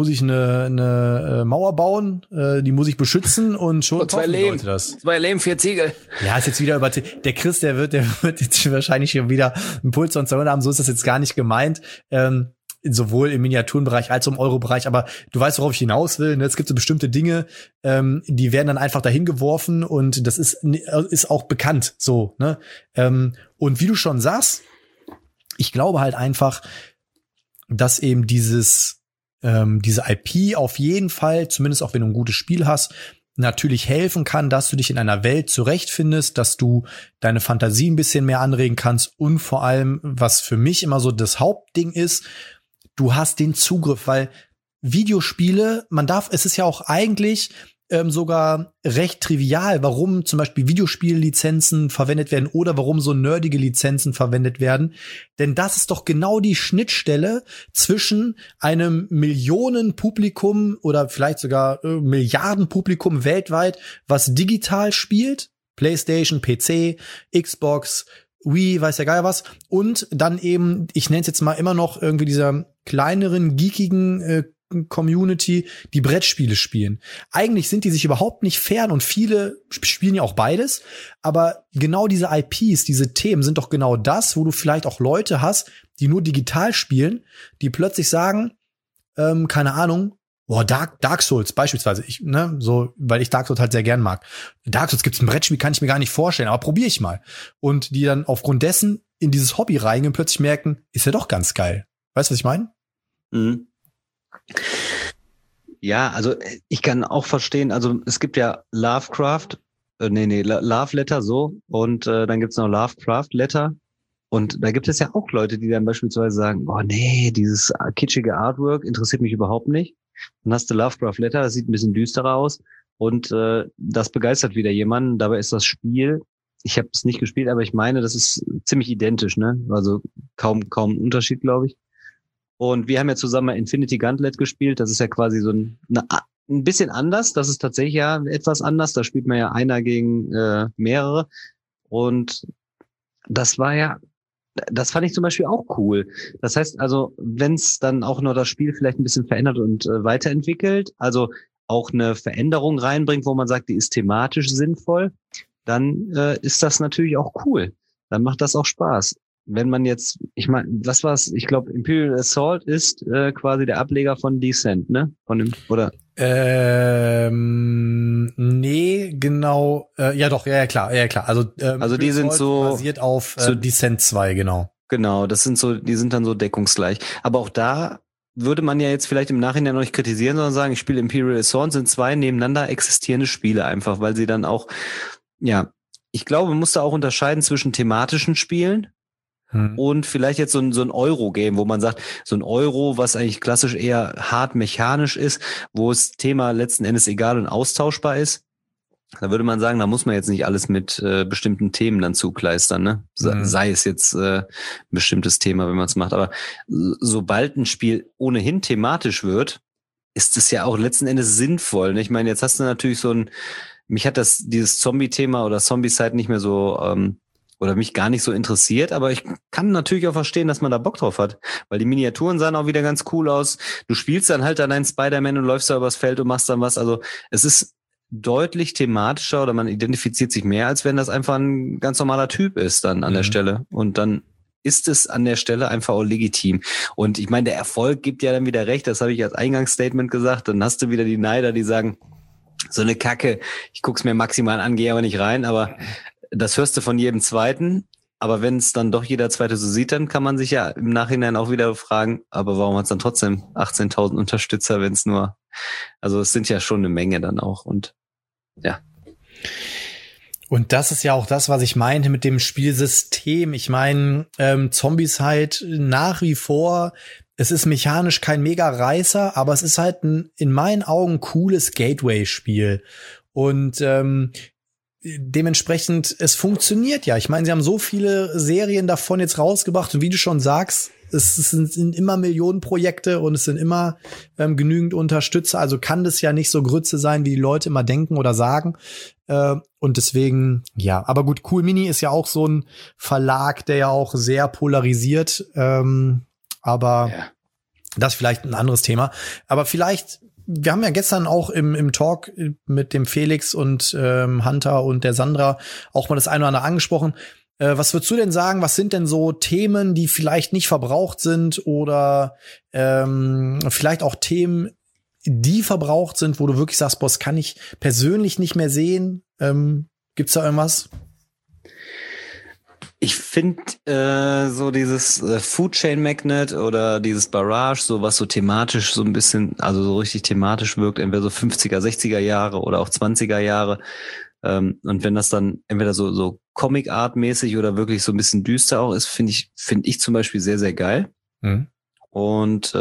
Mauer bauen, die muss ich beschützen und schon kaufen die Leute das. 2 Lehm, 4 Ziegel. Ja, ist jetzt wieder der Chris, der wird jetzt wahrscheinlich schon wieder einen Puls von 200 haben, so ist das jetzt gar nicht gemeint. Sowohl im Miniaturenbereich als auch im Euro-Bereich, aber du weißt, worauf ich hinaus will, ne? Es gibt so bestimmte Dinge, die werden dann einfach dahin geworfen und das ist auch bekannt, so, ne? Und wie du schon sagst, ich glaube halt einfach, dass eben diese IP auf jeden Fall, zumindest auch wenn du ein gutes Spiel hast, natürlich helfen kann, dass du dich in einer Welt zurechtfindest, dass du deine Fantasie ein bisschen mehr anregen kannst und vor allem, was für mich immer so das Hauptding ist, du hast den Zugriff, weil Videospiele, es ist ja auch eigentlich sogar recht trivial, warum zum Beispiel Videospiellizenzen verwendet werden oder warum so nerdige Lizenzen verwendet werden. Denn das ist doch genau die Schnittstelle zwischen einem Millionenpublikum oder vielleicht sogar Milliardenpublikum weltweit, was digital spielt, PlayStation, PC, Xbox, Wii, weiß ja geil was, und dann eben, ich nenne es jetzt mal immer noch irgendwie dieser kleineren, geekigen Community, die Brettspiele spielen. Eigentlich sind die sich überhaupt nicht fern und viele spielen ja auch beides, aber genau diese IPs, diese Themen sind doch genau das, wo du vielleicht auch Leute hast, die nur digital spielen, die plötzlich sagen, keine Ahnung, boah, Dark Souls beispielsweise, weil ich Dark Souls halt sehr gern mag. Dark Souls gibt's ein Brettspiel, kann ich mir gar nicht vorstellen, aber probiere ich mal. Und die dann aufgrund dessen in dieses Hobby reingehen und plötzlich merken, ist ja doch ganz geil. Weißt du, was ich meine? Mhm. Ja, also ich kann auch verstehen, also es gibt ja Lovecraft, Love Letter so und dann gibt's noch Lovecraft Letter und da gibt es ja auch Leute, die dann beispielsweise sagen, oh nee, dieses kitschige Artwork interessiert mich überhaupt nicht. Dann hast du Lovecraft Letter, das sieht ein bisschen düsterer aus Und das begeistert wieder jemanden. Dabei ist das Spiel, ich habe es nicht gespielt, aber ich meine, das ist ziemlich identisch, ne? Also kaum ein Unterschied, glaube ich. Und wir haben ja zusammen Infinity Gauntlet gespielt. Das ist ja quasi so ein bisschen anders. Das ist tatsächlich ja etwas anders. Da spielt man ja einer gegen mehrere. Und das fand ich zum Beispiel auch cool. Das heißt also, wenn es dann auch noch das Spiel vielleicht ein bisschen verändert und weiterentwickelt, also auch eine Veränderung reinbringt, wo man sagt, die ist thematisch sinnvoll, dann ist das natürlich auch cool. Dann macht das auch Spaß. Wenn man jetzt, ich meine, was war's? Ich glaube, Imperial Assault ist quasi der Ableger von Descent, ne? Von dem, oder? Nee, genau. Ja, doch, ja, klar. Also Die sind so basiert auf Descent 2, genau. Genau, die sind dann so deckungsgleich. Aber auch da würde man ja jetzt vielleicht im Nachhinein noch nicht kritisieren, sondern sagen, ich spiele Imperial Assault, sind 2 nebeneinander existierende Spiele einfach, weil sie dann auch, ja, ich glaube, man muss da auch unterscheiden zwischen thematischen Spielen und vielleicht jetzt so ein Euro-Game, wo man sagt, so ein Euro, was eigentlich klassisch eher hart mechanisch ist, wo das Thema letzten Endes egal und austauschbar ist. Da würde man sagen, da muss man jetzt nicht alles mit bestimmten Themen dann zukleistern, ne? Sei es jetzt ein bestimmtes Thema, wenn man es macht. Aber sobald ein Spiel ohnehin thematisch wird, ist es ja auch letzten Endes sinnvoll. Ne? Ich meine, jetzt hast du natürlich mich hat dieses Zombie-Thema oder Zombie-Side nicht mehr so oder mich gar nicht so interessiert, aber ich kann natürlich auch verstehen, dass man da Bock drauf hat, weil die Miniaturen sahen auch wieder ganz cool aus. Du spielst dann halt an einen Spider-Man und läufst da übers Feld und machst dann was. Also es ist deutlich thematischer oder man identifiziert sich mehr, als wenn das einfach ein ganz normaler Typ ist dann an der Stelle. Und dann ist es an der Stelle einfach auch legitim. Und ich meine, der Erfolg gibt ja dann wieder recht, das habe ich als Eingangsstatement gesagt. Dann hast du wieder die Neider, die sagen, so eine Kacke, ich guck's mir maximal an, gehe aber nicht rein, aber das hörst du von jedem Zweiten. Aber wenn es dann doch jeder Zweite so sieht, dann kann man sich ja im Nachhinein auch wieder fragen, aber warum hat es dann trotzdem 18.000 Unterstützer, wenn es nur, also es sind ja schon eine Menge dann auch und ja. Und das ist ja auch das, was ich meinte mit dem Spielsystem. Ich meine, Zombies halt nach wie vor, es ist mechanisch kein Mega-Reißer, aber es ist halt in meinen Augen cooles Gateway-Spiel. Und dementsprechend, es funktioniert ja. Ich meine, sie haben so viele Serien davon jetzt rausgebracht und wie du schon sagst, es sind immer Millionenprojekte und es sind immer genügend Unterstützer. Also kann das ja nicht so Grütze sein, wie die Leute immer denken oder sagen. Und deswegen, ja. Aber gut, Cool Mini ist ja auch so ein Verlag, der ja auch sehr polarisiert. Aber das ist vielleicht ein anderes Thema. Aber vielleicht, wir haben ja gestern auch im Talk mit dem Felix und Hunter und der Sandra auch mal das eine oder andere angesprochen. Was würdest du denn sagen, was sind denn so Themen, die vielleicht nicht verbraucht sind oder vielleicht auch Themen, die verbraucht sind, wo du wirklich sagst, boah, das kann ich persönlich nicht mehr sehen? Gibt's da irgendwas? Ich finde so dieses Food Chain Magnet oder dieses Barrage, so was so thematisch so ein bisschen, also so richtig thematisch wirkt, entweder so 50er, 60er Jahre oder auch 20er Jahre. Und wenn das dann entweder so Comic-Art-mäßig oder wirklich so ein bisschen düster auch ist, finde ich zum Beispiel sehr, sehr geil. Und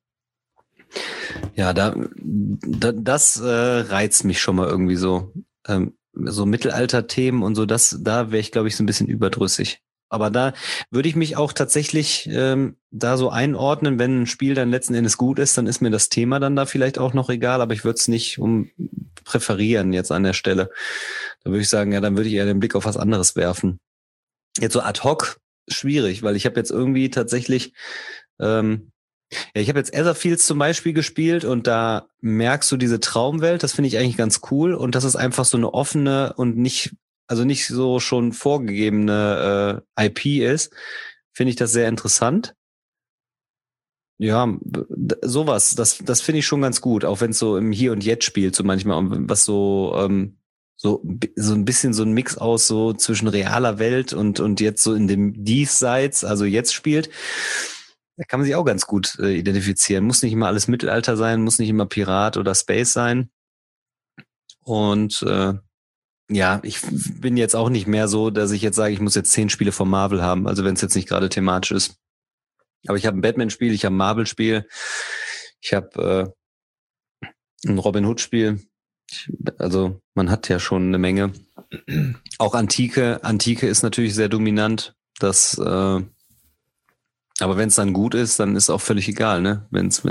ja, das reizt mich schon mal irgendwie so. So Mittelalter-Themen und so, da wäre ich, glaube ich, so ein bisschen überdrüssig. Aber da würde ich mich auch tatsächlich da so einordnen, wenn ein Spiel dann letzten Endes gut ist, dann ist mir das Thema dann da vielleicht auch noch egal, aber ich würde es nicht präferieren jetzt an der Stelle. Da würde ich sagen, ja, dann würde ich eher den Blick auf was anderes werfen. Jetzt so ad hoc schwierig, weil ich habe jetzt irgendwie tatsächlich ich habe jetzt Etherfields zum Beispiel gespielt und da merkst du diese Traumwelt, das finde ich eigentlich ganz cool und das ist einfach so eine offene und nicht so schon vorgegebene IP ist, finde ich das sehr interessant. Ja, sowas, das finde ich schon ganz gut, auch wenn es so im Hier und Jetzt spielt, so manchmal, was so ein bisschen so ein Mix aus so zwischen realer Welt und jetzt so in dem Diesseits, also jetzt spielt. Da kann man sich auch ganz gut identifizieren. Muss nicht immer alles Mittelalter sein, muss nicht immer Pirat oder Space sein. Und ja, ich bin jetzt auch nicht mehr so, dass ich jetzt sage, ich muss jetzt 10 Spiele von Marvel haben, also wenn es jetzt nicht gerade thematisch ist. Aber ich habe ein Batman-Spiel, ich habe ein Marvel-Spiel, ich habe ein Robin Hood-Spiel. Also man hat ja schon eine Menge. Auch Antike ist natürlich sehr dominant. Aber wenn es dann gut ist, dann ist auch völlig egal, ne?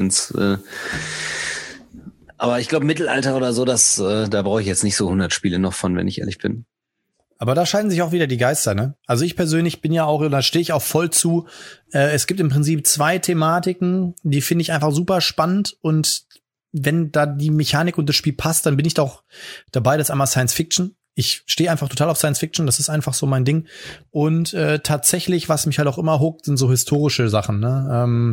Aber ich glaube Mittelalter oder so, da brauche ich jetzt nicht so 100 Spiele noch von, wenn ich ehrlich bin. Aber da scheiden sich auch wieder die Geister, ne? Also ich persönlich bin ja auch, da stehe ich auch voll zu. Es gibt im Prinzip 2 Thematiken, die finde ich einfach super spannend, und wenn da die Mechanik und das Spiel passt, dann bin ich da auch dabei. Das ist einmal Science Fiction. Ich stehe einfach total auf Science Fiction, das ist einfach so mein Ding. Und tatsächlich, was mich halt auch immer hookt, sind so historische Sachen, ne?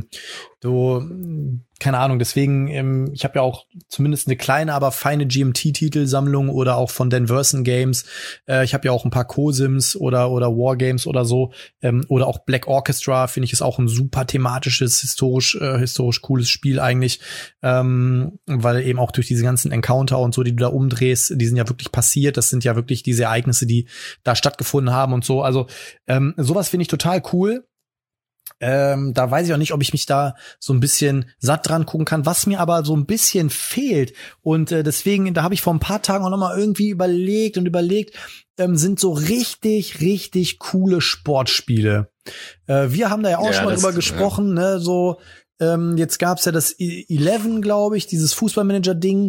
Keine Ahnung, deswegen, ich habe ja auch zumindest eine kleine, aber feine GMT-Titelsammlung oder auch von Dan Verson Games. Ich habe ja auch ein paar Co-Sims oder Wargames oder so. Oder auch Black Orchestra, finde ich, ist auch ein super thematisches, historisch cooles Spiel eigentlich. Weil eben auch durch diese ganzen Encounter und so, die du da umdrehst, die sind ja wirklich passiert. Das sind ja wirklich diese Ereignisse, die da stattgefunden haben und so. Also sowas finde ich total cool. Da weiß ich auch nicht, ob ich mich da so ein bisschen satt dran gucken kann, was mir aber so ein bisschen fehlt. Und deswegen, da habe ich vor ein paar Tagen auch noch mal irgendwie überlegt, sind so richtig, richtig coole Sportspiele. Wir haben da ja auch schon mal drüber gesprochen, ne, so jetzt gab's ja das 11, glaube ich, dieses Fußballmanager-Ding.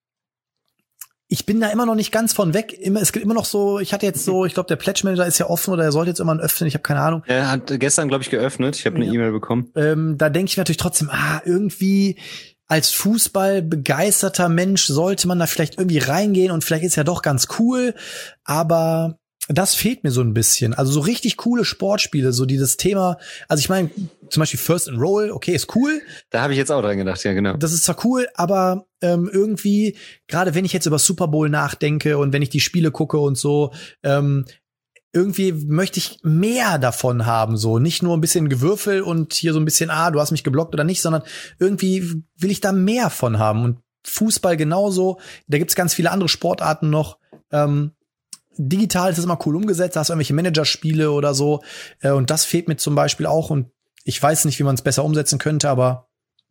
Ich bin da immer noch nicht ganz von weg. Es gibt immer noch so, ich glaube, der Pledge Manager ist ja offen oder er sollte jetzt immer öffnen, ich habe keine Ahnung. Er hat gestern, glaube ich, geöffnet. Ich habe eine E-Mail bekommen. Da denke ich mir natürlich trotzdem, irgendwie als Fußball begeisterter Mensch sollte man da vielleicht irgendwie reingehen und vielleicht ist ja doch ganz cool, aber das fehlt mir so ein bisschen. Also so richtig coole Sportspiele, so dieses Thema, also ich meine, zum Beispiel First and Roll, okay, ist cool. Da habe ich jetzt auch dran gedacht, ja, genau. Das ist zwar cool, aber irgendwie, gerade wenn ich jetzt über Super Bowl nachdenke und wenn ich die Spiele gucke und so, irgendwie möchte ich mehr davon haben, so nicht nur ein bisschen Gewürfel und hier so ein bisschen, du hast mich geblockt oder nicht, sondern irgendwie will ich da mehr von haben. Und Fußball genauso, da gibt's ganz viele andere Sportarten noch. Digital ist das immer cool umgesetzt, da hast du irgendwelche Managerspiele oder so, und das fehlt mir zum Beispiel auch, und ich weiß nicht, wie man es besser umsetzen könnte, aber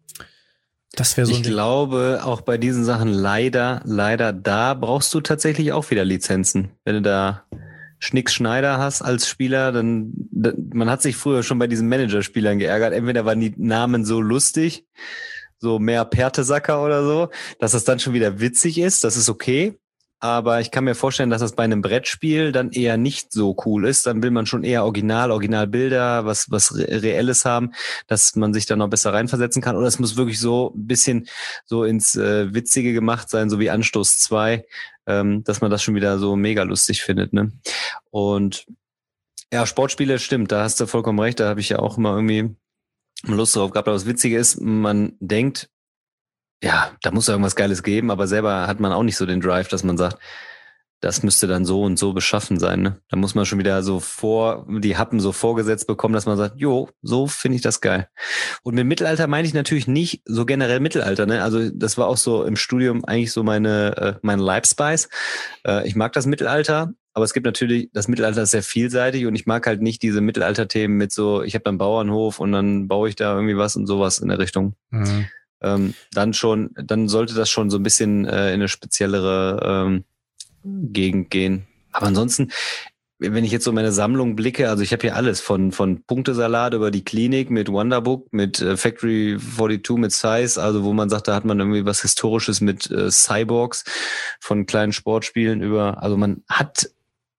das wäre so ein Ich glaube, auch bei diesen Sachen leider, da brauchst du tatsächlich auch wieder Lizenzen. Wenn du da Schnick Schneider hast als Spieler, dann man hat sich früher schon bei diesen Managerspielern geärgert. Entweder waren die Namen so lustig, so mehr Pertesacker oder so, dass das dann schon wieder witzig ist, das ist okay. Aber ich kann mir vorstellen, dass das bei einem Brettspiel dann eher nicht so cool ist. Dann will man schon eher Originalbilder, was Reelles haben, dass man sich da noch besser reinversetzen kann. Oder es muss wirklich so ein bisschen so ins Witzige gemacht sein, so wie Anstoß 2, dass man das schon wieder so mega lustig findet, ne? Und ja, Sportspiele, stimmt, da hast du vollkommen recht. Da habe ich ja auch immer irgendwie Lust drauf gehabt. Aber das Witzige ist, man denkt, ja, da muss irgendwas Geiles geben, aber selber hat man auch nicht so den Drive, dass man sagt, das müsste dann so und so beschaffen sein, ne? Da muss man schon wieder so die Happen so vorgesetzt bekommen, dass man sagt, jo, so finde ich das geil. Und mit Mittelalter meine ich natürlich nicht so generell Mittelalter, ne? Also das war auch so im Studium eigentlich so mein Life-Spice. Ich mag das Mittelalter, aber es gibt natürlich, das Mittelalter ist sehr vielseitig und ich mag halt nicht diese Mittelalter-Themen mit so, ich habe dann Bauernhof und dann baue ich da irgendwie was und sowas in der Richtung. Mhm. Dann sollte das schon so ein bisschen in eine speziellere Gegend gehen. Aber ansonsten, wenn ich jetzt so meine Sammlung blicke, also ich habe hier alles von Punktesalat über die Klinik mit Wonderbook, mit Factory 42, mit Size, also wo man sagt, da hat man irgendwie was Historisches mit Cyborgs, von kleinen Sportspielen über, also man hat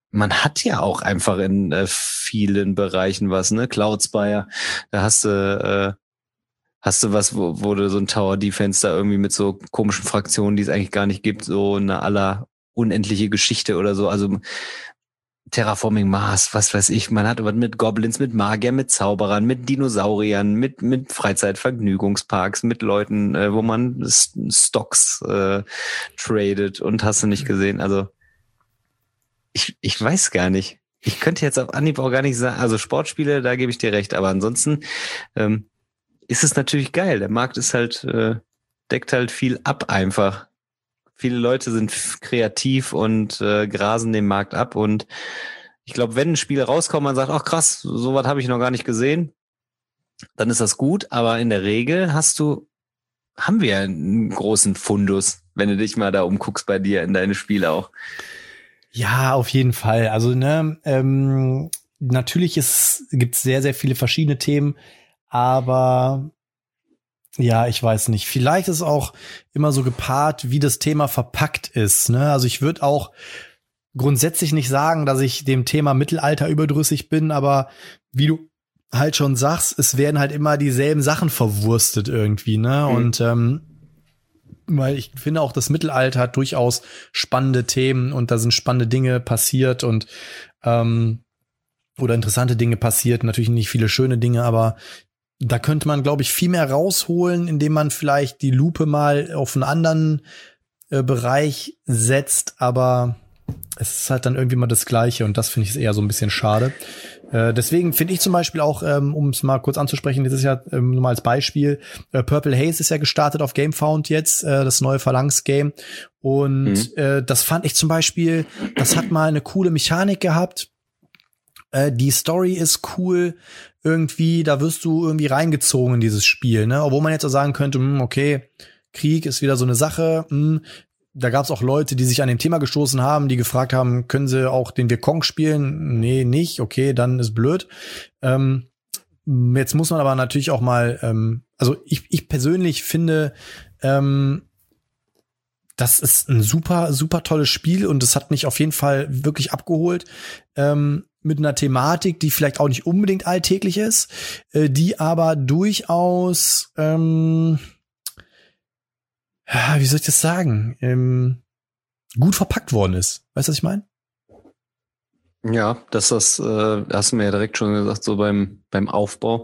ja auch einfach in vielen Bereichen was, ne? Cloudspire, da hast du was, wo du so ein Tower Defense da irgendwie mit so komischen Fraktionen, die es eigentlich gar nicht gibt, so eine aller unendliche Geschichte oder so, also Terraforming Mars, was weiß ich, man hat was mit Goblins, mit Magiern, mit Zauberern, mit Dinosauriern, mit Freizeitvergnügungsparks, mit Leuten, wo man Stocks tradet und hast du nicht gesehen, also ich weiß gar nicht. Ich könnte jetzt auf Anhieb auch gar nicht sagen, also Sportspiele, da gebe ich dir recht, aber ansonsten ist es natürlich geil. Der Markt ist halt, deckt halt viel ab einfach. Viele Leute sind kreativ und grasen den Markt ab. Und ich glaube, wenn ein Spiel rauskommt, man sagt, ach krass, sowas habe ich noch gar nicht gesehen, dann ist das gut. Aber in der Regel haben wir einen großen Fundus. wenn du dich mal da umguckst bei dir in deine Spiele auch. Ja, auf jeden Fall. Also, natürlich gibt es sehr, sehr viele verschiedene Themen, aber ja, ich weiß nicht. Vielleicht ist es auch immer so gepaart, wie das Thema verpackt ist, ne? Also ich würde auch grundsätzlich nicht sagen, dass ich dem Thema Mittelalter überdrüssig bin, aber wie du halt schon sagst, es werden halt immer dieselben Sachen verwurstet irgendwie, ne? Und weil ich finde auch, das Mittelalter hat durchaus spannende Themen und da sind spannende Dinge passiert und oder interessante Dinge passiert. Natürlich nicht viele schöne Dinge, aber da könnte man, glaube ich, viel mehr rausholen, indem man vielleicht die Lupe mal auf einen anderen Bereich setzt, aber es ist halt dann irgendwie mal das Gleiche und das finde ich eher so ein bisschen schade. Deswegen finde ich zum Beispiel auch, um es mal kurz anzusprechen, das ist ja nur mal als Beispiel, Purple Haze ist ja gestartet auf GameFound jetzt, das neue Phalanx-Game. Und das fand ich zum Beispiel, das hat mal eine coole Mechanik gehabt. Die Story ist cool, irgendwie, da wirst du irgendwie reingezogen in dieses Spiel, ne? Obwohl man jetzt auch sagen könnte, okay, Krieg ist wieder so eine Sache, da gab es auch Leute, die sich an dem Thema gestoßen haben, die gefragt haben, können sie auch den Vietcong spielen? Nee, nicht. Okay, dann ist blöd. Jetzt muss man aber natürlich auch mal, also ich persönlich finde, das ist ein super, super tolles Spiel und es hat mich auf jeden Fall wirklich abgeholt. Mit einer Thematik, die vielleicht auch nicht unbedingt alltäglich ist, die aber durchaus wie soll ich das sagen? Gut verpackt worden ist. Weißt du, was ich meine? Ja, das hast du mir ja direkt schon gesagt, so beim Aufbau.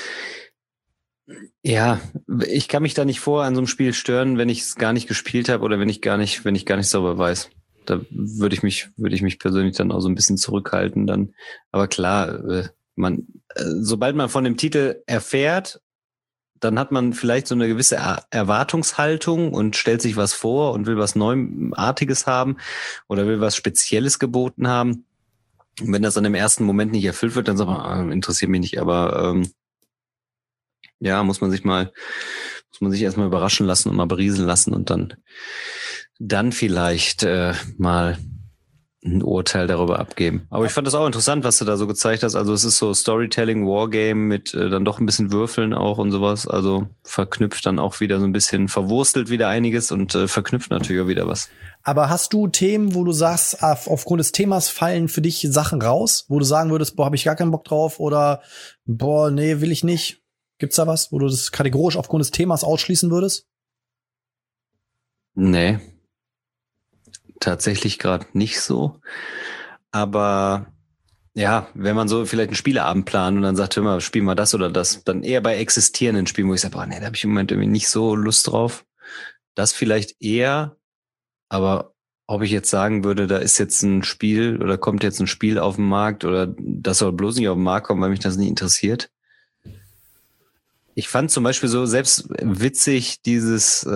Ja, ich kann mich da nicht vor an so einem Spiel stören, wenn ich es gar nicht gespielt habe oder wenn ich gar nicht darüber weiß. Da würde ich mich persönlich dann auch so ein bisschen zurückhalten dann. Aber klar, sobald man von dem Titel erfährt, dann hat man vielleicht so eine gewisse Erwartungshaltung und stellt sich was vor und will was Neuartiges haben oder will was Spezielles geboten haben. Und wenn das dann im ersten Moment nicht erfüllt wird, dann sagt man, interessiert mich nicht, aber ja, muss man sich erstmal überraschen lassen und mal berieseln lassen und dann vielleicht mal ein Urteil darüber abgeben. Aber ich fand das auch interessant, was du da so gezeigt hast. Also es ist so Storytelling, Wargame mit dann doch ein bisschen Würfeln auch und sowas. Also verknüpft dann auch wieder so ein bisschen, verwurstelt wieder einiges und verknüpft natürlich auch wieder was. Aber hast du Themen, wo du sagst, aufgrund des Themas fallen für dich Sachen raus, wo du sagen würdest, boah, habe ich gar keinen Bock drauf oder boah, nee, will ich nicht? Gibt's da was, wo du das kategorisch aufgrund des Themas ausschließen würdest? Nee. Tatsächlich gerade nicht so. Aber ja, wenn man so vielleicht einen Spieleabend plant und dann sagt, hör mal, spielen wir das oder das, dann eher bei existierenden Spielen, wo ich sage, boah, nee, da habe ich im Moment irgendwie nicht so Lust drauf. Das vielleicht eher, aber ob ich jetzt sagen würde, da ist jetzt ein Spiel oder kommt jetzt ein Spiel auf den Markt oder das soll bloß nicht auf den Markt kommen, weil mich das nicht interessiert. Ich fand zum Beispiel so selbst witzig dieses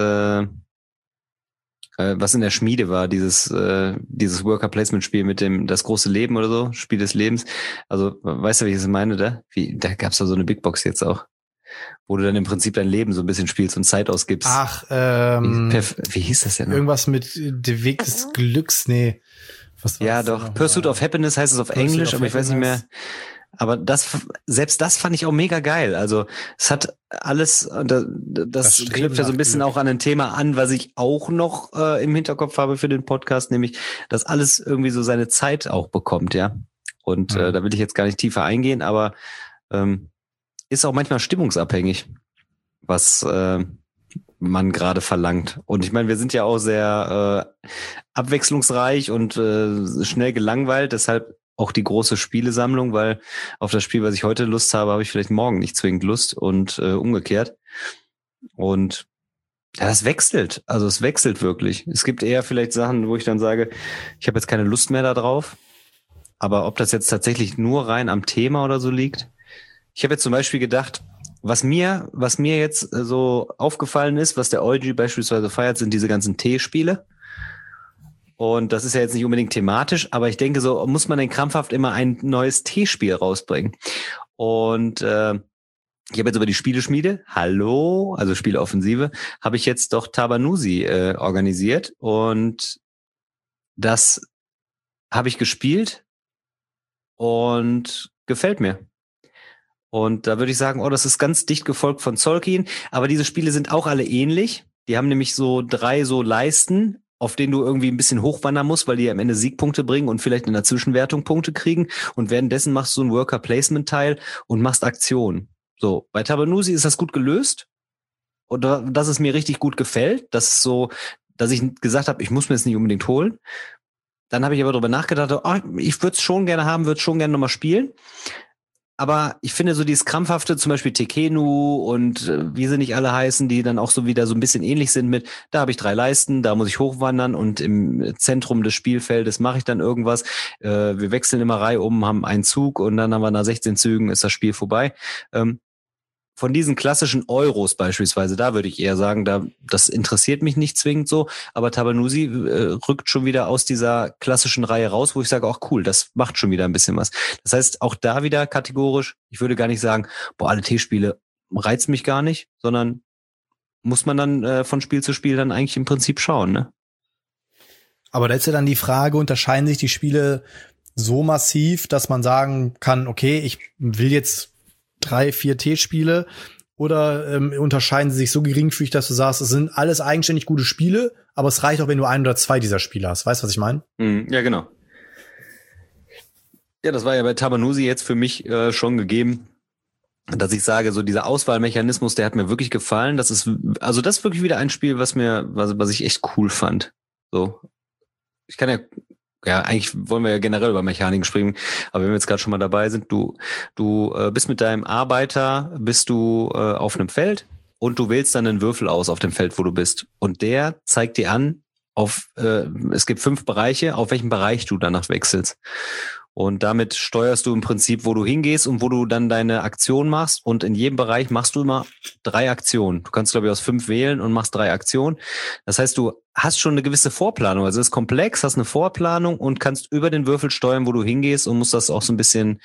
was in der Schmiede war, dieses Worker-Placement-Spiel mit dem das große Leben oder so, Spiel des Lebens. Also, weißt du, wie ich das meine, da? Da gab's da so eine Big Box jetzt auch, wo du dann im Prinzip dein Leben so ein bisschen spielst und Zeit ausgibst. Ach, wie hieß das denn noch? Irgendwas mit der Weg des Glücks, nee. Was ja, doch. Pursuit of Happiness heißt es auf Englisch, aber ich weiß nicht mehr. Aber selbst das fand ich auch mega geil. Also es hat alles, das knüpft ja so ein bisschen auch an ein Thema an, was ich auch noch im Hinterkopf habe für den Podcast, nämlich, dass alles irgendwie so seine Zeit auch bekommt, ja. Und da will ich jetzt gar nicht tiefer eingehen, aber ist auch manchmal stimmungsabhängig, was man gerade verlangt. Und ich meine, wir sind ja auch sehr abwechslungsreich und schnell gelangweilt, deshalb auch die große Spielesammlung, weil auf das Spiel, was ich heute Lust habe, habe ich vielleicht morgen nicht zwingend Lust und umgekehrt. Und ja, das wechselt. Also es wechselt wirklich. Es gibt eher vielleicht Sachen, wo ich dann sage, ich habe jetzt keine Lust mehr da drauf. Aber ob das jetzt tatsächlich nur rein am Thema oder so liegt. Ich habe jetzt zum Beispiel gedacht, was mir jetzt so aufgefallen ist, was der Eugi beispielsweise feiert, sind diese ganzen T-Spiele. Und das ist ja jetzt nicht unbedingt thematisch, aber ich denke, so muss man denn krampfhaft immer ein neues T-Spiel rausbringen. Und ich habe jetzt über die Spieleschmiede, also Spieleoffensive, habe ich jetzt doch Tabanusi organisiert und das habe ich gespielt und gefällt mir. Und da würde ich sagen, das ist ganz dicht gefolgt von Tzolk'in, aber diese Spiele sind auch alle ähnlich. Die haben nämlich so 3 so Leisten, auf denen du irgendwie ein bisschen hochwandern musst, weil die am Ende Siegpunkte bringen und vielleicht in der Zwischenwertung Punkte kriegen. Und währenddessen machst du ein Worker-Placement-Teil und machst Aktionen. So, bei Tabanusi ist das gut gelöst. Und dass es mir richtig gut gefällt. Das ist so, dass ich gesagt habe, ich muss mir das nicht unbedingt holen. Dann habe ich aber darüber nachgedacht, ich würde es schon gerne haben, würde es schon gerne nochmal spielen. Aber ich finde so dieses krampfhafte, zum Beispiel Tekhenu und wie sie nicht alle heißen, die dann auch so wieder so ein bisschen ähnlich sind mit, da habe ich 3 Leisten, da muss ich hochwandern und im Zentrum des Spielfeldes mache ich dann irgendwas. Wir wechseln immer Reihe um, haben einen Zug und dann haben wir nach 16 Zügen ist das Spiel vorbei. Von diesen klassischen Euros beispielsweise, da würde ich eher sagen, das interessiert mich nicht zwingend so, aber Tabanusi rückt schon wieder aus dieser klassischen Reihe raus, wo ich sage, auch cool, das macht schon wieder ein bisschen was. Das heißt, auch da wieder kategorisch, ich würde gar nicht sagen, alle T-Spiele reizen mich gar nicht, sondern muss man dann von Spiel zu Spiel dann eigentlich im Prinzip schauen, ne? Aber da ist ja dann die Frage, unterscheiden sich die Spiele so massiv, dass man sagen kann, okay, ich will jetzt 3, 4 T-Spiele oder unterscheiden sie sich so geringfügig, dass du sagst, es sind alles eigenständig gute Spiele, aber es reicht auch, wenn du 1 oder 2 dieser Spiele hast. Weißt du, was ich meine? Ja, genau. Ja, das war ja bei Tabanusi jetzt für mich schon gegeben, dass ich sage, so dieser Auswahlmechanismus, der hat mir wirklich gefallen. Das ist wirklich wieder ein Spiel, was ich echt cool fand. So, ich kann ja, eigentlich wollen wir ja generell über Mechaniken sprechen, aber wenn wir jetzt gerade schon mal dabei sind, du bist mit deinem Arbeiter, auf einem Feld und du wählst dann einen Würfel aus auf dem Feld, wo du bist. Und der zeigt dir an, es gibt 5 Bereiche, auf welchen Bereich du danach wechselst. Und damit steuerst du im Prinzip, wo du hingehst und wo du dann deine Aktion machst. Und in jedem Bereich machst du immer 3 Aktionen. Du kannst, glaube ich, aus 5 wählen und machst 3 Aktionen. Das heißt, du hast schon eine gewisse Vorplanung. Also es ist komplex, hast eine Vorplanung und kannst über den Würfel steuern, wo du hingehst und musst das auch so ein bisschen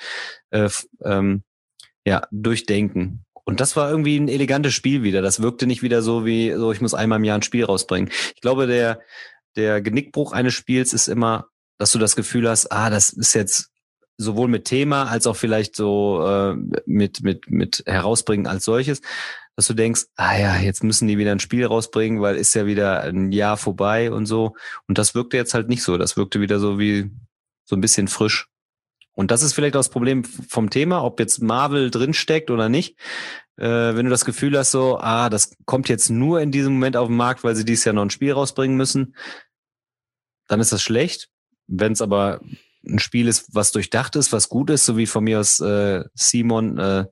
durchdenken. Und das war irgendwie ein elegantes Spiel wieder. Das wirkte nicht wieder so wie, ich muss einmal im Jahr ein Spiel rausbringen. Ich glaube, der Genickbruch eines Spiels ist immer, dass du das Gefühl hast, das ist jetzt sowohl mit Thema als auch vielleicht so mit herausbringen als solches, dass du denkst, jetzt müssen die wieder ein Spiel rausbringen, weil ist ja wieder ein Jahr vorbei und so. Und das wirkte jetzt halt nicht so. Das wirkte wieder so wie so ein bisschen frisch. Und das ist vielleicht auch das Problem vom Thema, ob jetzt Marvel drinsteckt oder nicht. Wenn du das Gefühl hast, das kommt jetzt nur in diesem Moment auf den Markt, weil sie dieses Jahr noch ein Spiel rausbringen müssen, dann ist das schlecht. Wenn es aber ein Spiel ist, was durchdacht ist, was gut ist, so wie von mir aus Simon,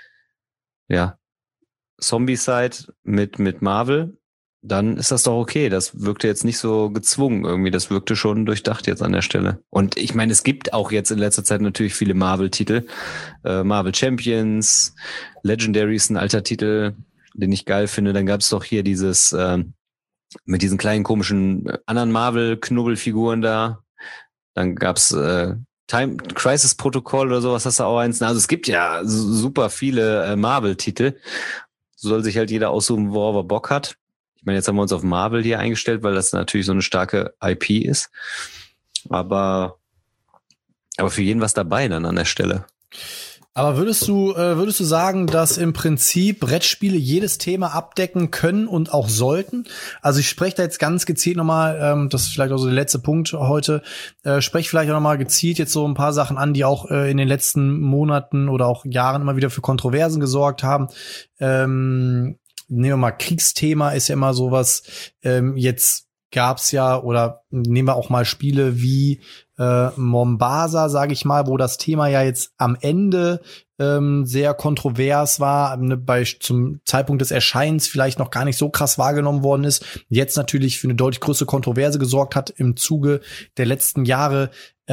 Zombicide mit Marvel, dann ist das doch okay. Das wirkte jetzt nicht so gezwungen irgendwie. Das wirkte schon durchdacht jetzt an der Stelle. Und ich meine, es gibt auch jetzt in letzter Zeit natürlich viele Marvel-Titel. Marvel Champions, Legendary ist ein alter Titel, den ich geil finde. Dann gab es doch hier dieses mit diesen kleinen komischen anderen Marvel-Knubbelfiguren da. Dann gab's Time Crisis Protocol oder sowas, hast du auch eins. Also es gibt ja super viele Marvel-Titel. So soll sich halt jeder aussuchen, worauf er Bock hat. Ich meine, jetzt haben wir uns auf Marvel hier eingestellt, weil das natürlich so eine starke IP ist. Aber für jeden was dabei dann an der Stelle. Aber würdest du sagen, dass im Prinzip Brettspiele jedes Thema abdecken können und auch sollten? Also ich spreche da jetzt ganz gezielt nochmal, das ist vielleicht auch so der letzte Punkt heute, spreche vielleicht auch nochmal gezielt jetzt so ein paar Sachen an, die auch in den letzten Monaten oder auch Jahren immer wieder für Kontroversen gesorgt haben. Nehmen wir mal Kriegsthema, ist ja immer sowas. Jetzt gab's ja, oder nehmen wir auch mal Spiele wie Mombasa, sage ich mal, wo das Thema ja jetzt am Ende sehr kontrovers war, zum Zeitpunkt des Erscheinens vielleicht noch gar nicht so krass wahrgenommen worden ist, jetzt natürlich für eine deutlich größere Kontroverse gesorgt hat im Zuge der letzten Jahre.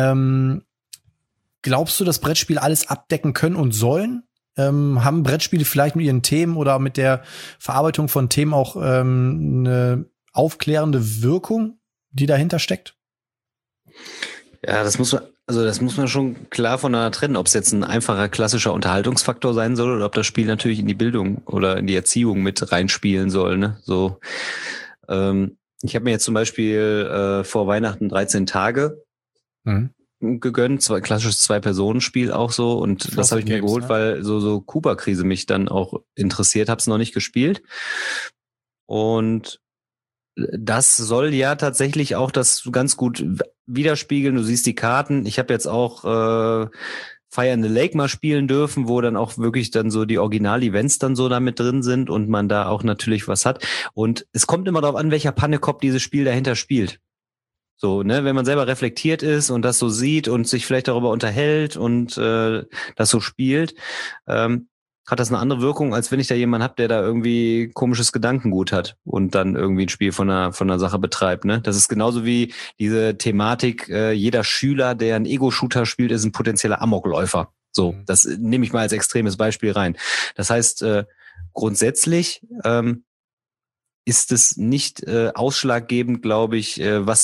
Glaubst du, dass Brettspiele alles abdecken können und sollen? Haben Brettspiele vielleicht mit ihren Themen oder mit der Verarbeitung von Themen auch eine aufklärende Wirkung, die dahinter steckt? Ja, das muss man, Also das muss man schon klar voneinander trennen, ob es jetzt ein einfacher klassischer Unterhaltungsfaktor sein soll oder ob das Spiel natürlich in die Bildung oder in die Erziehung mit reinspielen soll. Ne? So, ich habe mir jetzt zum Beispiel vor Weihnachten 13 Tage gegönnt, klassisches Zwei-Personen-Spiel auch so, und Frozen das habe ich mir Games, geholt, ne? weil so Kuba-Krise mich dann auch interessiert, habe es noch nicht gespielt. Und das soll ja tatsächlich auch das ganz gut widerspiegeln. Du siehst die Karten. Ich habe jetzt auch Fire in the Lake mal spielen dürfen, wo dann auch wirklich dann so die Original-Events dann so damit drin sind und man da auch natürlich was hat. Und es kommt immer darauf an, welcher Pannekopf dieses Spiel dahinter spielt. So, ne, wenn man selber reflektiert ist und das so sieht und sich vielleicht darüber unterhält und das so spielt, hat das eine andere Wirkung, als wenn ich da jemanden habe, der da irgendwie komisches Gedankengut hat und dann irgendwie ein Spiel von einer Sache betreibt. Ne? Das ist genauso wie diese Thematik, jeder Schüler, der einen Ego-Shooter spielt, ist ein potenzieller Amokläufer. So, das nehme ich mal als extremes Beispiel rein. Das heißt, grundsätzlich ist es nicht ausschlaggebend, glaube ich, was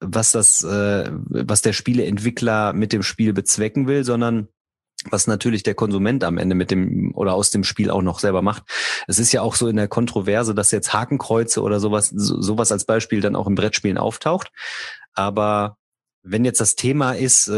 der Spieleentwickler mit dem Spiel bezwecken will, sondern was natürlich der Konsument am Ende mit dem oder aus dem Spiel auch noch selber macht. Es ist ja auch so in der Kontroverse, dass jetzt Hakenkreuze oder sowas als Beispiel dann auch im Brettspielen auftaucht. Aber wenn jetzt das Thema ist,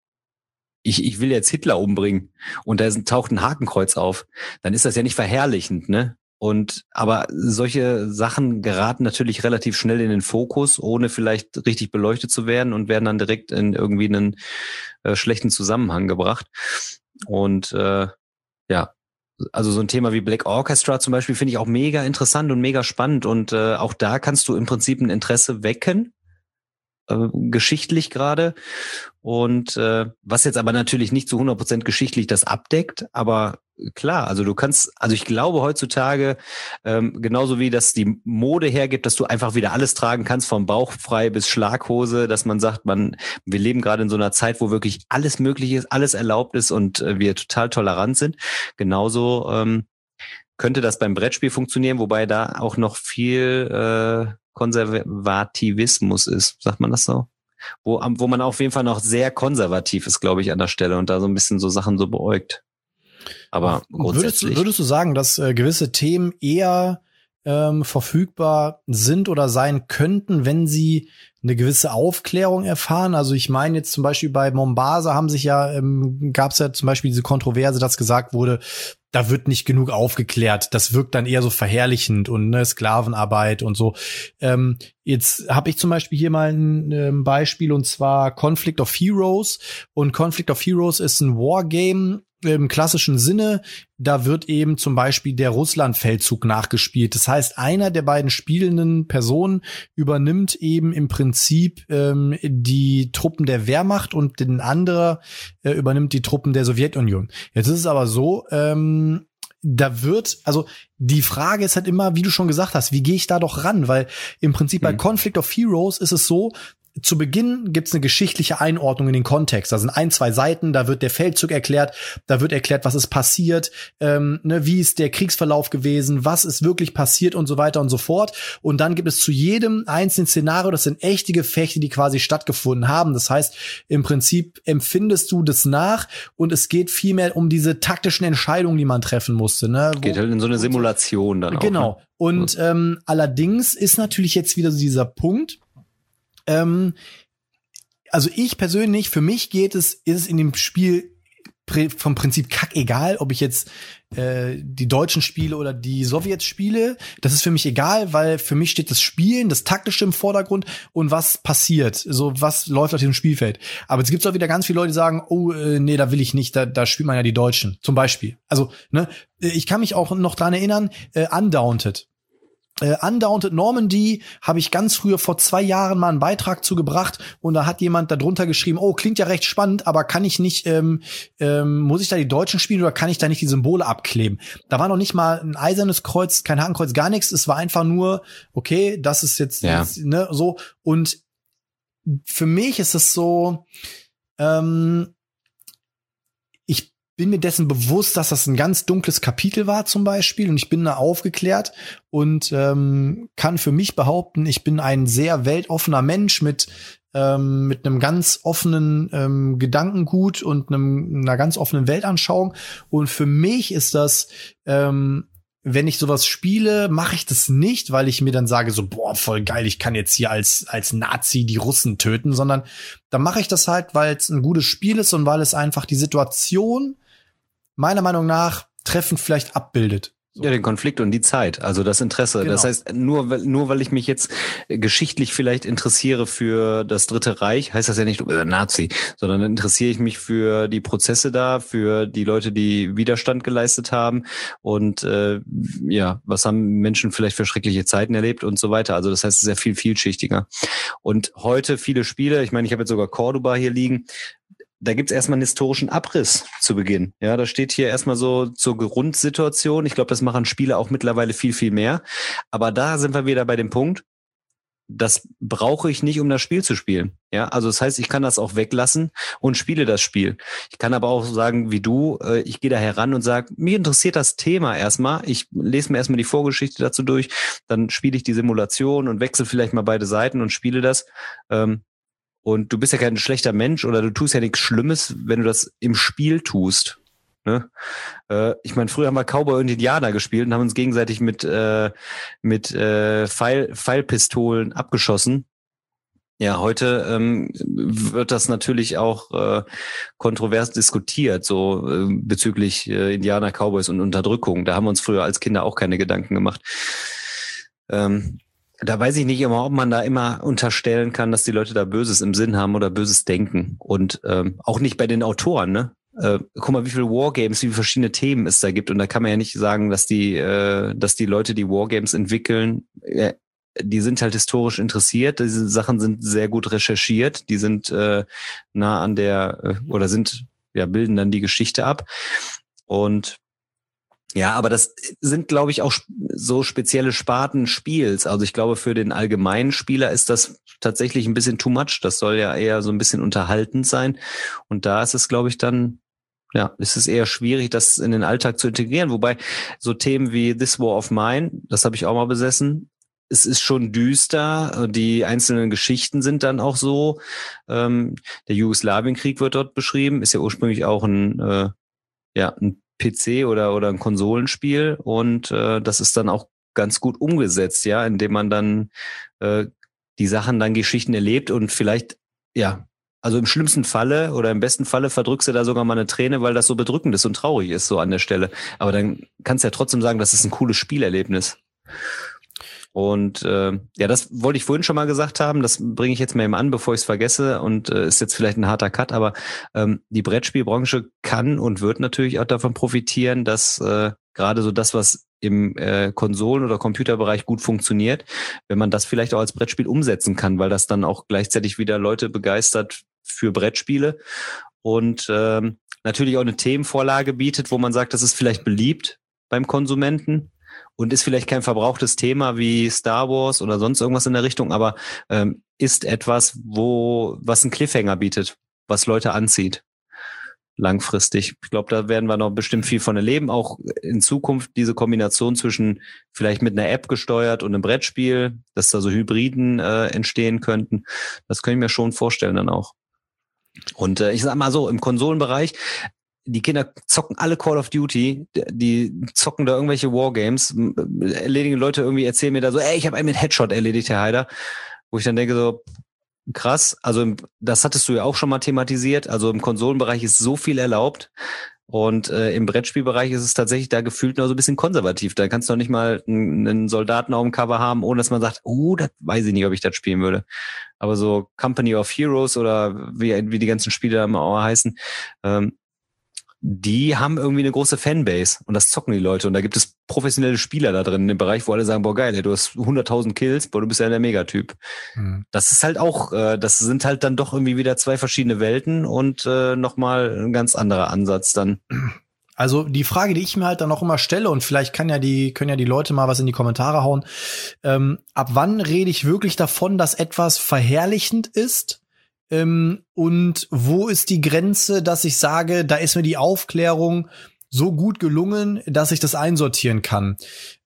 ich will jetzt Hitler umbringen und da taucht ein Hakenkreuz auf, dann ist das ja nicht verherrlichend, ne? Aber solche Sachen geraten natürlich relativ schnell in den Fokus, ohne vielleicht richtig beleuchtet zu werden, und werden dann direkt in irgendwie einen schlechten Zusammenhang gebracht. Und ja, also so ein Thema wie Black Orchestra zum Beispiel finde ich auch mega interessant und mega spannend. Und auch da kannst du im Prinzip ein Interesse wecken, geschichtlich gerade. Und was jetzt aber natürlich nicht zu 100% geschichtlich das abdeckt, aber klar, also ich glaube heutzutage, genauso wie das die Mode hergibt, dass du einfach wieder alles tragen kannst, vom Bauch frei bis Schlaghose, dass man sagt, wir leben gerade in so einer Zeit, wo wirklich alles möglich ist, alles erlaubt ist und wir total tolerant sind. Genauso könnte das beim Brettspiel funktionieren, wobei da auch noch viel Konservativismus ist, sagt man das so? Wo man auf jeden Fall noch sehr konservativ ist, glaube ich, an der Stelle und da so ein bisschen so Sachen so beäugt. Aber grundsätzlich. Würdest du sagen, dass gewisse Themen eher verfügbar sind oder sein könnten, wenn sie eine gewisse Aufklärung erfahren? Also ich meine jetzt zum Beispiel bei Mombasa gab es ja zum Beispiel diese Kontroverse, dass gesagt wurde, da wird nicht genug aufgeklärt. Das wirkt dann eher so verherrlichend und Sklavenarbeit und so. Jetzt habe ich zum Beispiel hier mal ein Beispiel, und zwar Conflict of Heroes. Und Conflict of Heroes ist ein Wargame im klassischen Sinne. Da wird eben zum Beispiel der Russland-Feldzug nachgespielt. Das heißt, einer der beiden spielenden Personen übernimmt eben im Prinzip die Truppen der Wehrmacht und den anderer übernimmt die Truppen der Sowjetunion. Jetzt ist es aber so, die Frage ist halt immer, wie du schon gesagt hast, wie gehe ich da doch ran? Weil im Prinzip bei Conflict of Heroes ist es so, zu Beginn gibt's eine geschichtliche Einordnung in den Kontext. Da sind 1-2 Seiten, da wird der Feldzug erklärt, da wird erklärt, was ist passiert, wie ist der Kriegsverlauf gewesen, was ist wirklich passiert und so weiter und so fort. Und dann gibt es zu jedem einzelnen Szenario, das sind echte Gefechte, die quasi stattgefunden haben. Das heißt, im Prinzip empfindest du das nach und es geht vielmehr um diese taktischen Entscheidungen, die man treffen musste. Ne? Geht halt in so eine Simulation dann auch. Genau. Ne? Und allerdings ist natürlich jetzt wieder so dieser Punkt, also ich persönlich, für mich ist es in dem Spiel vom Prinzip kackegal, ob ich jetzt die Deutschen spiele oder die Sowjets spiele. Das ist für mich egal, weil für mich steht das Spielen, das Taktische im Vordergrund und was passiert, so was läuft auf diesem Spielfeld. Aber es gibt auch wieder ganz viele Leute, die sagen, nee, da will ich nicht, da spielt man ja die Deutschen, zum Beispiel. Also, ich kann mich auch noch dran erinnern, Undaunted. Undaunted Normandy habe ich ganz früher vor 2 Jahren mal einen Beitrag zugebracht und da hat jemand darunter geschrieben, klingt ja recht spannend, aber kann ich nicht, muss ich da die Deutschen spielen oder kann ich da nicht die Symbole abkleben? Da war noch nicht mal ein eisernes Kreuz, kein Hakenkreuz, gar nichts. Es war einfach nur, okay, das ist jetzt, so. Und für mich ist es so, ich bin mir dessen bewusst, dass das ein ganz dunkles Kapitel war zum Beispiel, und ich bin da aufgeklärt und kann für mich behaupten, ich bin ein sehr weltoffener Mensch mit einem ganz offenen Gedankengut und einer ganz offenen Weltanschauung. Und für mich ist das, wenn ich sowas spiele, mache ich das nicht, weil ich mir dann sage so, boah, voll geil, ich kann jetzt hier als Nazi die Russen töten, sondern dann mache ich das halt, weil es ein gutes Spiel ist und weil es einfach die Situation meiner Meinung nach treffend vielleicht abbildet. So. Ja, den Konflikt und die Zeit, also das Interesse. Genau. Das heißt, nur weil ich mich jetzt geschichtlich vielleicht interessiere für das Dritte Reich, heißt das ja nicht Nazi, sondern dann interessiere ich mich für die Prozesse da, für die Leute, die Widerstand geleistet haben und was haben Menschen vielleicht für schreckliche Zeiten erlebt und so weiter. Also das heißt, es ist ja viel vielschichtiger. Und heute viele Spiele, ich meine, ich habe jetzt sogar Cordoba hier liegen, da gibt's erstmal einen historischen Abriss zu Beginn. Ja, da steht hier erstmal so zur Grundsituation. Ich glaube, das machen Spiele auch mittlerweile viel, viel mehr. Aber da sind wir wieder bei dem Punkt, das brauche ich nicht, um das Spiel zu spielen. Ja, also das heißt, ich kann das auch weglassen und spiele das Spiel. Ich kann aber auch sagen, wie du, ich gehe da heran und sage, mich interessiert das Thema erstmal. Ich lese mir erstmal die Vorgeschichte dazu durch, dann spiele ich die Simulation und wechsle vielleicht mal beide Seiten und spiele das. Und du bist ja kein schlechter Mensch oder du tust ja nichts Schlimmes, wenn du das im Spiel tust. Ne? Ich meine, früher haben wir Cowboy und Indianer gespielt und haben uns gegenseitig mit Pfeilpistolen abgeschossen. Ja, heute wird das natürlich auch kontrovers diskutiert, so bezüglich Indianer, Cowboys und Unterdrückung. Da haben wir uns früher als Kinder auch keine Gedanken gemacht. Da weiß ich nicht immer, ob man da immer unterstellen kann, dass die Leute da Böses im Sinn haben oder Böses denken. Und auch nicht bei den Autoren, ne? Guck mal, wie viele Wargames, wie viele verschiedene Themen es da gibt. Und da kann man ja nicht sagen, dass die Leute, die Wargames entwickeln, die sind halt historisch interessiert. Diese Sachen sind sehr gut recherchiert. Die sind nah an der oder bilden dann die Geschichte ab. Und ja, aber das sind, glaube ich, auch so spezielle Sparten Spiels. Also ich glaube, für den allgemeinen Spieler ist das tatsächlich ein bisschen too much. Das soll ja eher so ein bisschen unterhaltend sein. Und da ist es, glaube ich, dann, ist es eher schwierig, das in den Alltag zu integrieren. Wobei so Themen wie This War of Mine, das habe ich auch mal besessen. Es ist schon düster. Die einzelnen Geschichten sind dann auch so. Der Jugoslawienkrieg wird dort beschrieben. Ist ja ursprünglich auch ein PC oder ein Konsolenspiel und das ist dann auch ganz gut umgesetzt, ja, indem man dann die Sachen, dann Geschichten erlebt und vielleicht, also im schlimmsten Falle oder im besten Falle verdrückst du da sogar mal eine Träne, weil das so bedrückend ist und traurig ist so an der Stelle. Aber dann kannst du ja trotzdem sagen, das ist ein cooles Spielerlebnis. Und das wollte ich vorhin schon mal gesagt haben, das bringe ich jetzt mal eben an, bevor ich es vergesse und ist jetzt vielleicht ein harter Cut, aber die Brettspielbranche kann und wird natürlich auch davon profitieren, dass gerade so das, was im Konsolen- oder Computerbereich gut funktioniert, wenn man das vielleicht auch als Brettspiel umsetzen kann, weil das dann auch gleichzeitig wieder Leute begeistert für Brettspiele und natürlich auch eine Themenvorlage bietet, wo man sagt, das ist vielleicht beliebt beim Konsumenten. Und ist vielleicht kein verbrauchtes Thema wie Star Wars oder sonst irgendwas in der Richtung, aber ist etwas, was einen Cliffhanger bietet, was Leute anzieht, langfristig. Ich glaube, da werden wir noch bestimmt viel von erleben, auch in Zukunft diese Kombination zwischen vielleicht mit einer App gesteuert und einem Brettspiel, dass da so Hybriden entstehen könnten. Das kann ich mir schon vorstellen dann auch. Und ich sag mal so, im Konsolenbereich, die Kinder zocken alle Call of Duty, die zocken da irgendwelche Wargames, erledigen Leute irgendwie, erzählen mir da so, ich habe einen mit Headshot erledigt, Herr Haider. Wo ich dann denke so, krass, also das hattest du ja auch schon mal thematisiert, also im Konsolenbereich ist so viel erlaubt und im Brettspielbereich ist es tatsächlich da gefühlt nur so ein bisschen konservativ. Da kannst du noch nicht mal einen Soldaten auf dem Cover haben, ohne dass man sagt, das weiß ich nicht, ob ich das spielen würde. Aber so Company of Heroes oder wie die ganzen Spiele da immer auch heißen, die haben irgendwie eine große Fanbase und das zocken die Leute und da gibt es professionelle Spieler da drin in dem Bereich, wo alle sagen, boah geil, du hast 100.000 Kills, boah, du bist ja der Megatyp. Das ist halt auch, das sind halt dann doch irgendwie wieder zwei verschiedene Welten und nochmal ein ganz anderer Ansatz dann. Also die Frage, die ich mir halt dann auch immer stelle und vielleicht können ja die Leute mal was in die Kommentare hauen, ab wann rede ich wirklich davon, dass etwas verherrlichend ist Und wo ist die Grenze, dass ich sage, da ist mir die Aufklärung so gut gelungen, dass ich das einsortieren kann.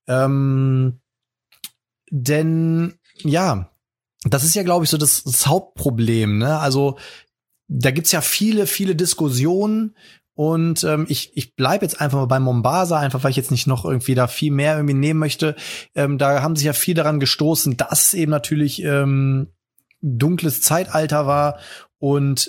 Denn ja, das ist ja, glaube ich, so das Hauptproblem, ne? Also da gibt's ja viele, viele Diskussionen und ich bleib jetzt einfach mal bei Mombasa, einfach weil ich jetzt nicht noch irgendwie da viel mehr irgendwie nehmen möchte. Da haben sich ja viel daran gestoßen, dass es eben natürlich dunkles Zeitalter war und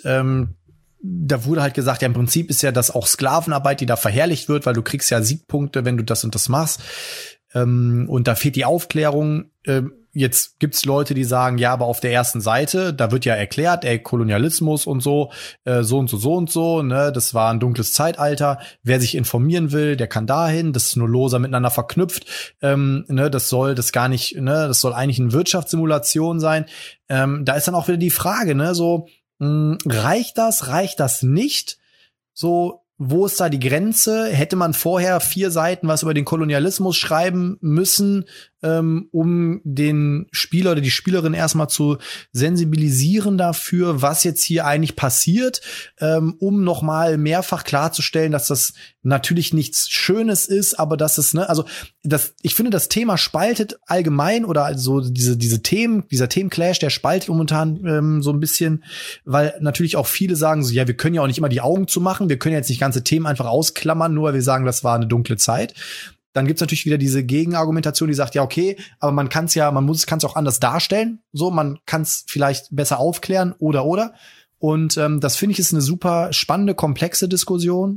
da wurde halt gesagt, ja, im Prinzip ist ja das auch Sklavenarbeit, die da verherrlicht wird, weil du kriegst ja Siegpunkte, wenn du das und das machst. Und da fehlt die Aufklärung. Jetzt gibt's Leute, die sagen, ja, aber auf der ersten Seite, da wird ja erklärt, Kolonialismus und so, so und so, so und so, ne, das war ein dunkles Zeitalter. Wer sich informieren will, der kann dahin, das ist nur loser miteinander verknüpft, ne, das soll das gar nicht, ne, das soll eigentlich eine Wirtschaftssimulation sein. Da ist dann auch wieder die Frage, ne, so, reicht das nicht? So, wo ist da die Grenze? Hätte man vorher 4 Seiten was über den Kolonialismus schreiben müssen, um den Spieler oder die Spielerin erstmal zu sensibilisieren dafür, was jetzt hier eigentlich passiert, um nochmal mehrfach klarzustellen, dass das natürlich nichts Schönes ist, aber dass es, ne, also ich finde, das Thema spaltet allgemein oder also dieser Themenclash, der spaltet momentan so ein bisschen, weil natürlich auch viele sagen so, ja, wir können ja auch nicht immer die Augen zumachen, wir können jetzt nicht ganze Themen einfach ausklammern, nur weil wir sagen, das war eine dunkle Zeit. Dann gibt's natürlich wieder diese Gegenargumentation, die sagt, ja, okay, aber man kann es auch anders darstellen. So, man kann es vielleicht besser aufklären oder. Und das finde ich ist eine super spannende, komplexe Diskussion,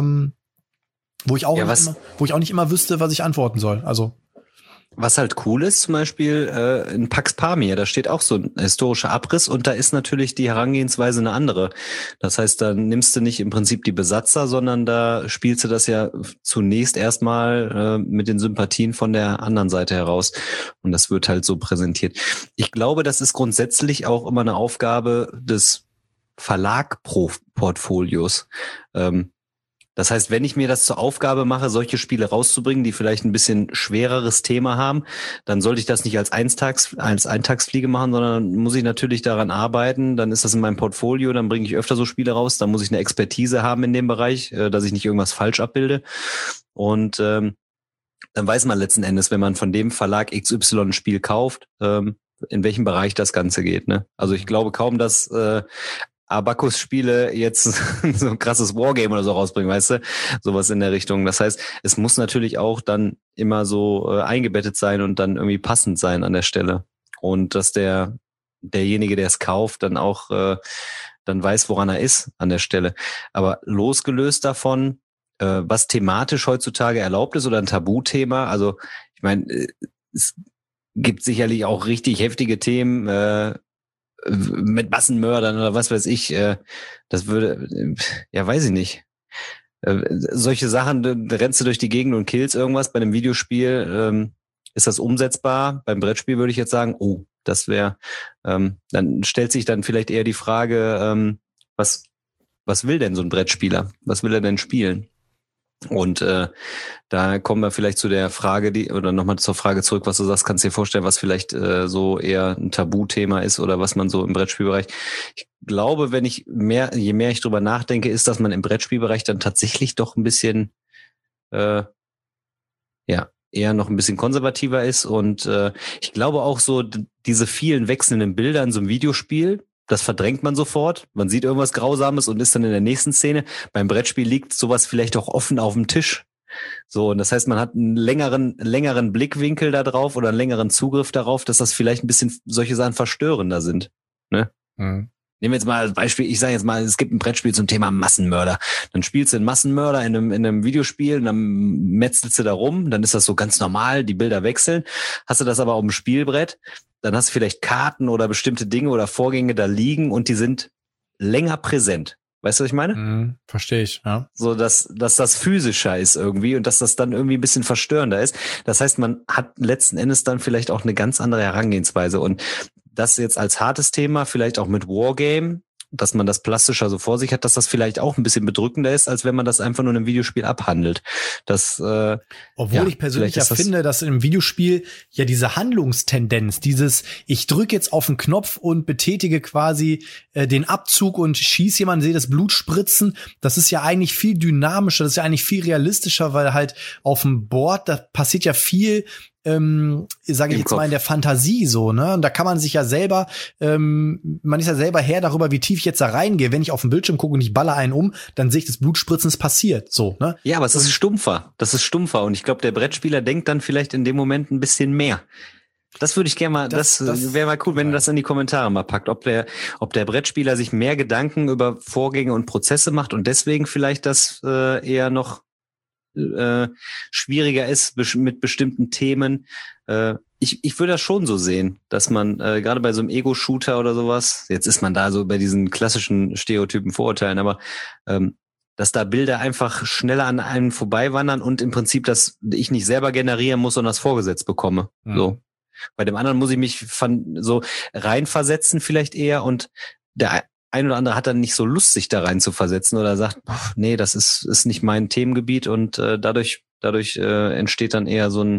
wo ich auch nicht immer wüsste, was ich antworten soll. Also was halt cool ist, zum Beispiel in Pax Pamir, da steht auch so ein historischer Abriss und da ist natürlich die Herangehensweise eine andere. Das heißt, da nimmst du nicht im Prinzip die Besatzer, sondern da spielst du das ja zunächst erstmal mit den Sympathien von der anderen Seite heraus und das wird halt so präsentiert. Ich glaube, das ist grundsätzlich auch immer eine Aufgabe des Verlag-Portfolios. Das heißt, wenn ich mir das zur Aufgabe mache, solche Spiele rauszubringen, die vielleicht ein bisschen schwereres Thema haben, dann sollte ich das nicht als Eintagsfliege machen, sondern muss ich natürlich daran arbeiten. Dann ist das in meinem Portfolio, dann bringe ich öfter so Spiele raus. Dann muss ich eine Expertise haben in dem Bereich, dass ich nicht irgendwas falsch abbilde. Und dann weiß man letzten Endes, wenn man von dem Verlag XY ein Spiel kauft, in welchem Bereich das Ganze geht. Ne? Also ich glaube kaum, dass Abacus-Spiele jetzt so ein krasses Wargame oder so rausbringen, weißt du? Sowas in der Richtung. Das heißt, es muss natürlich auch dann immer so eingebettet sein und dann irgendwie passend sein an der Stelle. Und dass derjenige, der es kauft, dann auch dann weiß, woran er ist an der Stelle. Aber losgelöst davon, was thematisch heutzutage erlaubt ist oder ein Tabuthema, also ich meine, es gibt sicherlich auch richtig heftige Themen, mit Massenmördern oder was weiß ich, das würde, ja, weiß ich nicht. Solche Sachen, da rennst du durch die Gegend und killst irgendwas. Bei einem Videospiel ist das umsetzbar. Beim Brettspiel würde ich jetzt sagen, oh, das wäre, dann stellt sich dann vielleicht eher die Frage, was will denn so ein Brettspieler? Was will er denn spielen? Und da kommen wir vielleicht zu der Frage, oder nochmal zur Frage zurück, was du sagst, kannst du dir vorstellen, was vielleicht so eher ein Tabuthema ist oder was man so im Brettspielbereich. Ich glaube, je mehr ich drüber nachdenke, ist, dass man im Brettspielbereich dann tatsächlich doch ein bisschen eher noch ein bisschen konservativer ist. Und ich glaube auch so, diese vielen wechselnden Bilder in so einem Videospiel, das verdrängt man sofort. Man sieht irgendwas Grausames und ist dann in der nächsten Szene. Beim Brettspiel liegt sowas vielleicht auch offen auf dem Tisch. So, und das heißt, man hat einen längeren Blickwinkel da drauf oder einen längeren Zugriff darauf, dass das vielleicht ein bisschen solche Sachen verstörender sind. Ne? Mhm. Nehmen wir jetzt mal als Beispiel, ich sage jetzt mal, es gibt ein Brettspiel zum Thema Massenmörder. Dann spielst du einen Massenmörder in einem Videospiel und dann metzelst du da rum, dann ist das so ganz normal, die Bilder wechseln. Hast du das aber auf dem Spielbrett, dann hast du vielleicht Karten oder bestimmte Dinge oder Vorgänge da liegen und die sind länger präsent. Weißt du, was ich meine? Verstehe ich, ja. So, dass das physischer ist irgendwie und dass das dann irgendwie ein bisschen verstörender ist. Das heißt, man hat letzten Endes dann vielleicht auch eine ganz andere Herangehensweise und das jetzt als hartes Thema, vielleicht auch mit Wargame, dass man das plastischer so vor sich hat, dass das vielleicht auch ein bisschen bedrückender ist, als wenn man das einfach nur in einem Videospiel abhandelt. Obwohl ich persönlich ja finde, dass im Videospiel ja diese Handlungstendenz, ich drücke jetzt auf den Knopf und betätige quasi den Abzug und schieße jemanden, sehe das Blut spritzen, das ist ja eigentlich viel dynamischer, das ist ja eigentlich viel realistischer, weil halt auf dem Board, da passiert ja viel, sage ich jetzt mal, in der Fantasie so, ne? Und da kann man sich ja selber, man ist ja selber Herr darüber, wie tief ich jetzt da reingehe. Wenn ich auf den Bildschirm gucke und ich baller einen um, dann sehe ich das Blutspritzen, es passiert, so, ne? Ja, aber es ist stumpfer. Das ist stumpfer. Und ich glaube, der Brettspieler denkt dann vielleicht in dem Moment ein bisschen mehr. Das würde ich gerne mal, das wäre mal cool, wenn ihr das in die Kommentare mal packt, ob der Brettspieler sich mehr Gedanken über Vorgänge und Prozesse macht und deswegen vielleicht das eher noch schwieriger ist mit bestimmten Themen. Ich würde das schon so sehen, dass man gerade bei so einem Ego-Shooter oder sowas, jetzt ist man da so bei diesen klassischen Stereotypen Vorurteilen, aber dass da Bilder einfach schneller an einem vorbeiwandern und im Prinzip, dass ich nicht selber generieren muss, sondern das vorgesetzt bekomme. So. Bei dem anderen muss ich mich so reinversetzen vielleicht eher und der ein oder andere hat dann nicht so Lust, sich da rein zu versetzen oder sagt, nee, das ist nicht mein Themengebiet und dadurch entsteht dann eher so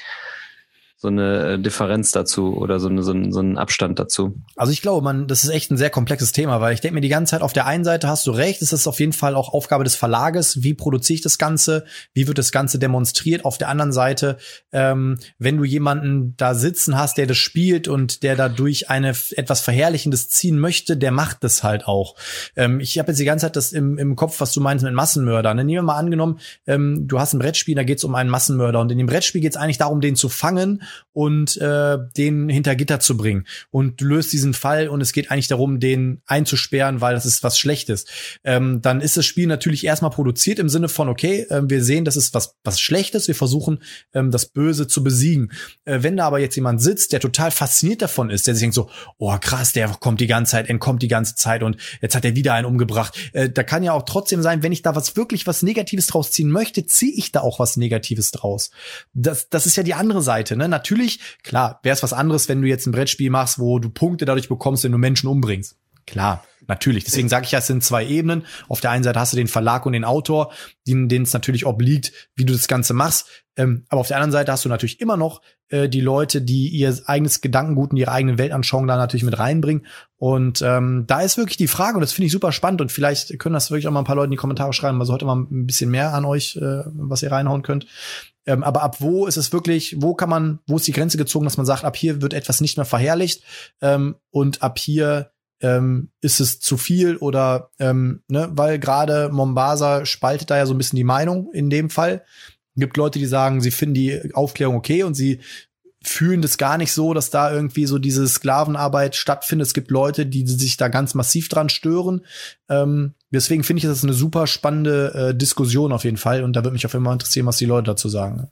eine Differenz dazu oder so ein Abstand dazu. Also ich glaube, das ist echt ein sehr komplexes Thema, weil ich denke mir die ganze Zeit, auf der einen Seite hast du recht, es ist auf jeden Fall auch Aufgabe des Verlages, wie produziere ich das Ganze, wie wird das Ganze demonstriert. Auf der anderen Seite, wenn du jemanden da sitzen hast, der das spielt und der dadurch etwas Verherrlichendes ziehen möchte, der macht das halt auch. Ich habe jetzt die ganze Zeit das im Kopf, was du meinst mit Massenmördern. Nehmen wir mal angenommen, du hast ein Brettspiel, da geht es um einen Massenmörder und in dem Brettspiel geht es eigentlich darum, den zu fangen und den hinter Gitter zu bringen. Und du löst diesen Fall und es geht eigentlich darum, den einzusperren, weil das ist was Schlechtes. Dann ist das Spiel natürlich erstmal produziert im Sinne von, okay, wir sehen, das ist was Schlechtes, wir versuchen, das Böse zu besiegen. Wenn da aber jetzt jemand sitzt, der total fasziniert davon ist, der sich denkt so, oh krass, der entkommt die ganze Zeit und jetzt hat er wieder einen umgebracht. Da kann ja auch trotzdem sein, wenn ich da wirklich was Negatives draus ziehen möchte, ziehe ich da auch was Negatives draus. Das ist ja die andere Seite, ne? Natürlich, klar, wäre es was anderes, wenn du jetzt ein Brettspiel machst, wo du Punkte dadurch bekommst, wenn du Menschen umbringst. Klar, natürlich. Deswegen sage ich ja, es sind zwei Ebenen. Auf der einen Seite hast du den Verlag und den Autor, denen es natürlich obliegt, wie du das Ganze machst. Aber auf der anderen Seite hast du natürlich immer noch die Leute, die ihr eigenes Gedankengut und ihre eigene Weltanschauung da natürlich mit reinbringen. Und da ist wirklich die Frage, und das finde ich super spannend, und vielleicht können das wirklich auch mal ein paar Leute in die Kommentare schreiben, also heute mal ein bisschen mehr an euch, was ihr reinhauen könnt. Aber ab wo ist es wirklich, wo ist die Grenze gezogen, dass man sagt, ab hier wird etwas nicht mehr verherrlicht und ab hier ist es zu viel oder weil gerade Mombasa spaltet da ja so ein bisschen die Meinung in dem Fall. Es gibt Leute, die sagen, sie finden die Aufklärung okay und sie fühlen das gar nicht so, dass da irgendwie so diese Sklavenarbeit stattfindet. Es gibt Leute, die sich da ganz massiv dran stören. Deswegen finde ich, das ist eine super spannende Diskussion auf jeden Fall. Und da würde mich auf jeden Fall interessieren, was die Leute dazu sagen.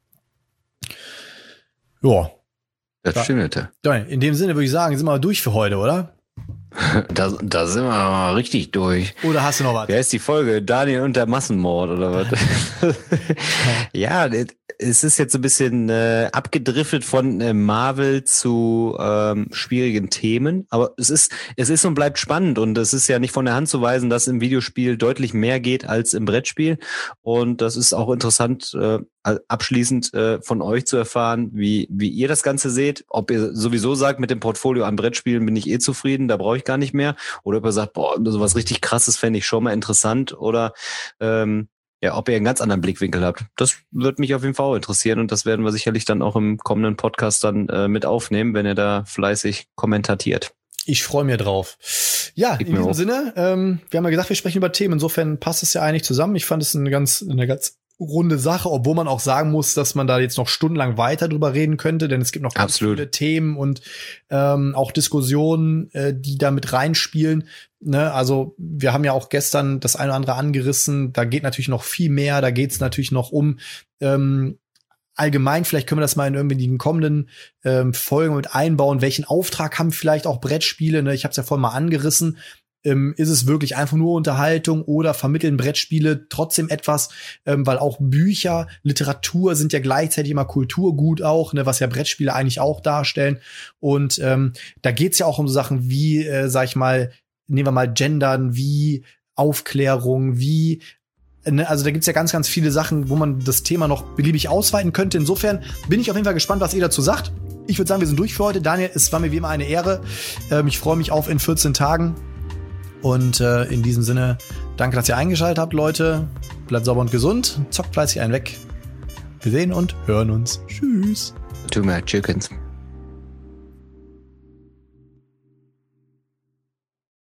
Ja. Das stimmt. In dem Sinne würde ich sagen, sind wir durch für heute, oder? Da sind wir mal richtig durch. Oder hast du noch was? Wer ist die Folge? Daniel und der Massenmord oder was? Ja, es ist jetzt so ein bisschen abgedriftet von Marvel zu schwierigen Themen, aber es ist und bleibt spannend und es ist ja nicht von der Hand zu weisen, dass im Videospiel deutlich mehr geht als im Brettspiel und das ist auch interessant, abschließend von euch zu erfahren, wie ihr das Ganze seht, ob ihr sowieso sagt, mit dem Portfolio an Brettspielen bin ich zufrieden, da brauche ich gar nicht mehr, oder ob ihr sagt, boah, sowas richtig Krasses fände ich schon mal interessant, oder ob ihr einen ganz anderen Blickwinkel habt. Das wird mich auf jeden Fall auch interessieren und das werden wir sicherlich dann auch im kommenden Podcast dann mit aufnehmen, wenn ihr da fleißig kommentiert. Ich freue mich drauf. Ja, in diesem Sinne, wir haben ja gesagt, wir sprechen über Themen, insofern passt es ja eigentlich zusammen. Ich fand es eine ganz runde Sache, obwohl man auch sagen muss, dass man da jetzt noch stundenlang weiter drüber reden könnte, denn es gibt noch ganz viele Themen und auch Diskussionen, die da mit reinspielen. Ne? Also wir haben ja auch gestern das eine oder andere angerissen, da geht natürlich noch viel mehr, da geht es natürlich noch um allgemein, vielleicht können wir das mal in irgendwie kommenden Folgen mit einbauen, welchen Auftrag haben vielleicht auch Brettspiele, ne? Ich habe es ja vorhin mal angerissen. Ist es wirklich einfach nur Unterhaltung oder vermitteln Brettspiele trotzdem etwas, weil auch Bücher, Literatur sind ja gleichzeitig immer Kulturgut auch, ne, was ja Brettspiele eigentlich auch darstellen. Und da geht's ja auch um so Sachen wie, sag ich mal, nehmen wir mal Gendern, wie Aufklärung, wie, ne, also da gibt's ja ganz, ganz viele Sachen, wo man das Thema noch beliebig ausweiten könnte. Insofern bin ich auf jeden Fall gespannt, was ihr dazu sagt. Ich würde sagen, wir sind durch für heute. Daniel, es war mir wie immer eine Ehre. Ich freue mich auf in 14 Tagen. Und in diesem Sinne, danke, dass ihr eingeschaltet habt, Leute. Bleibt sauber und gesund. Zockt fleißig einen weg. Wir sehen und hören uns. Tschüss. Too mad chickens.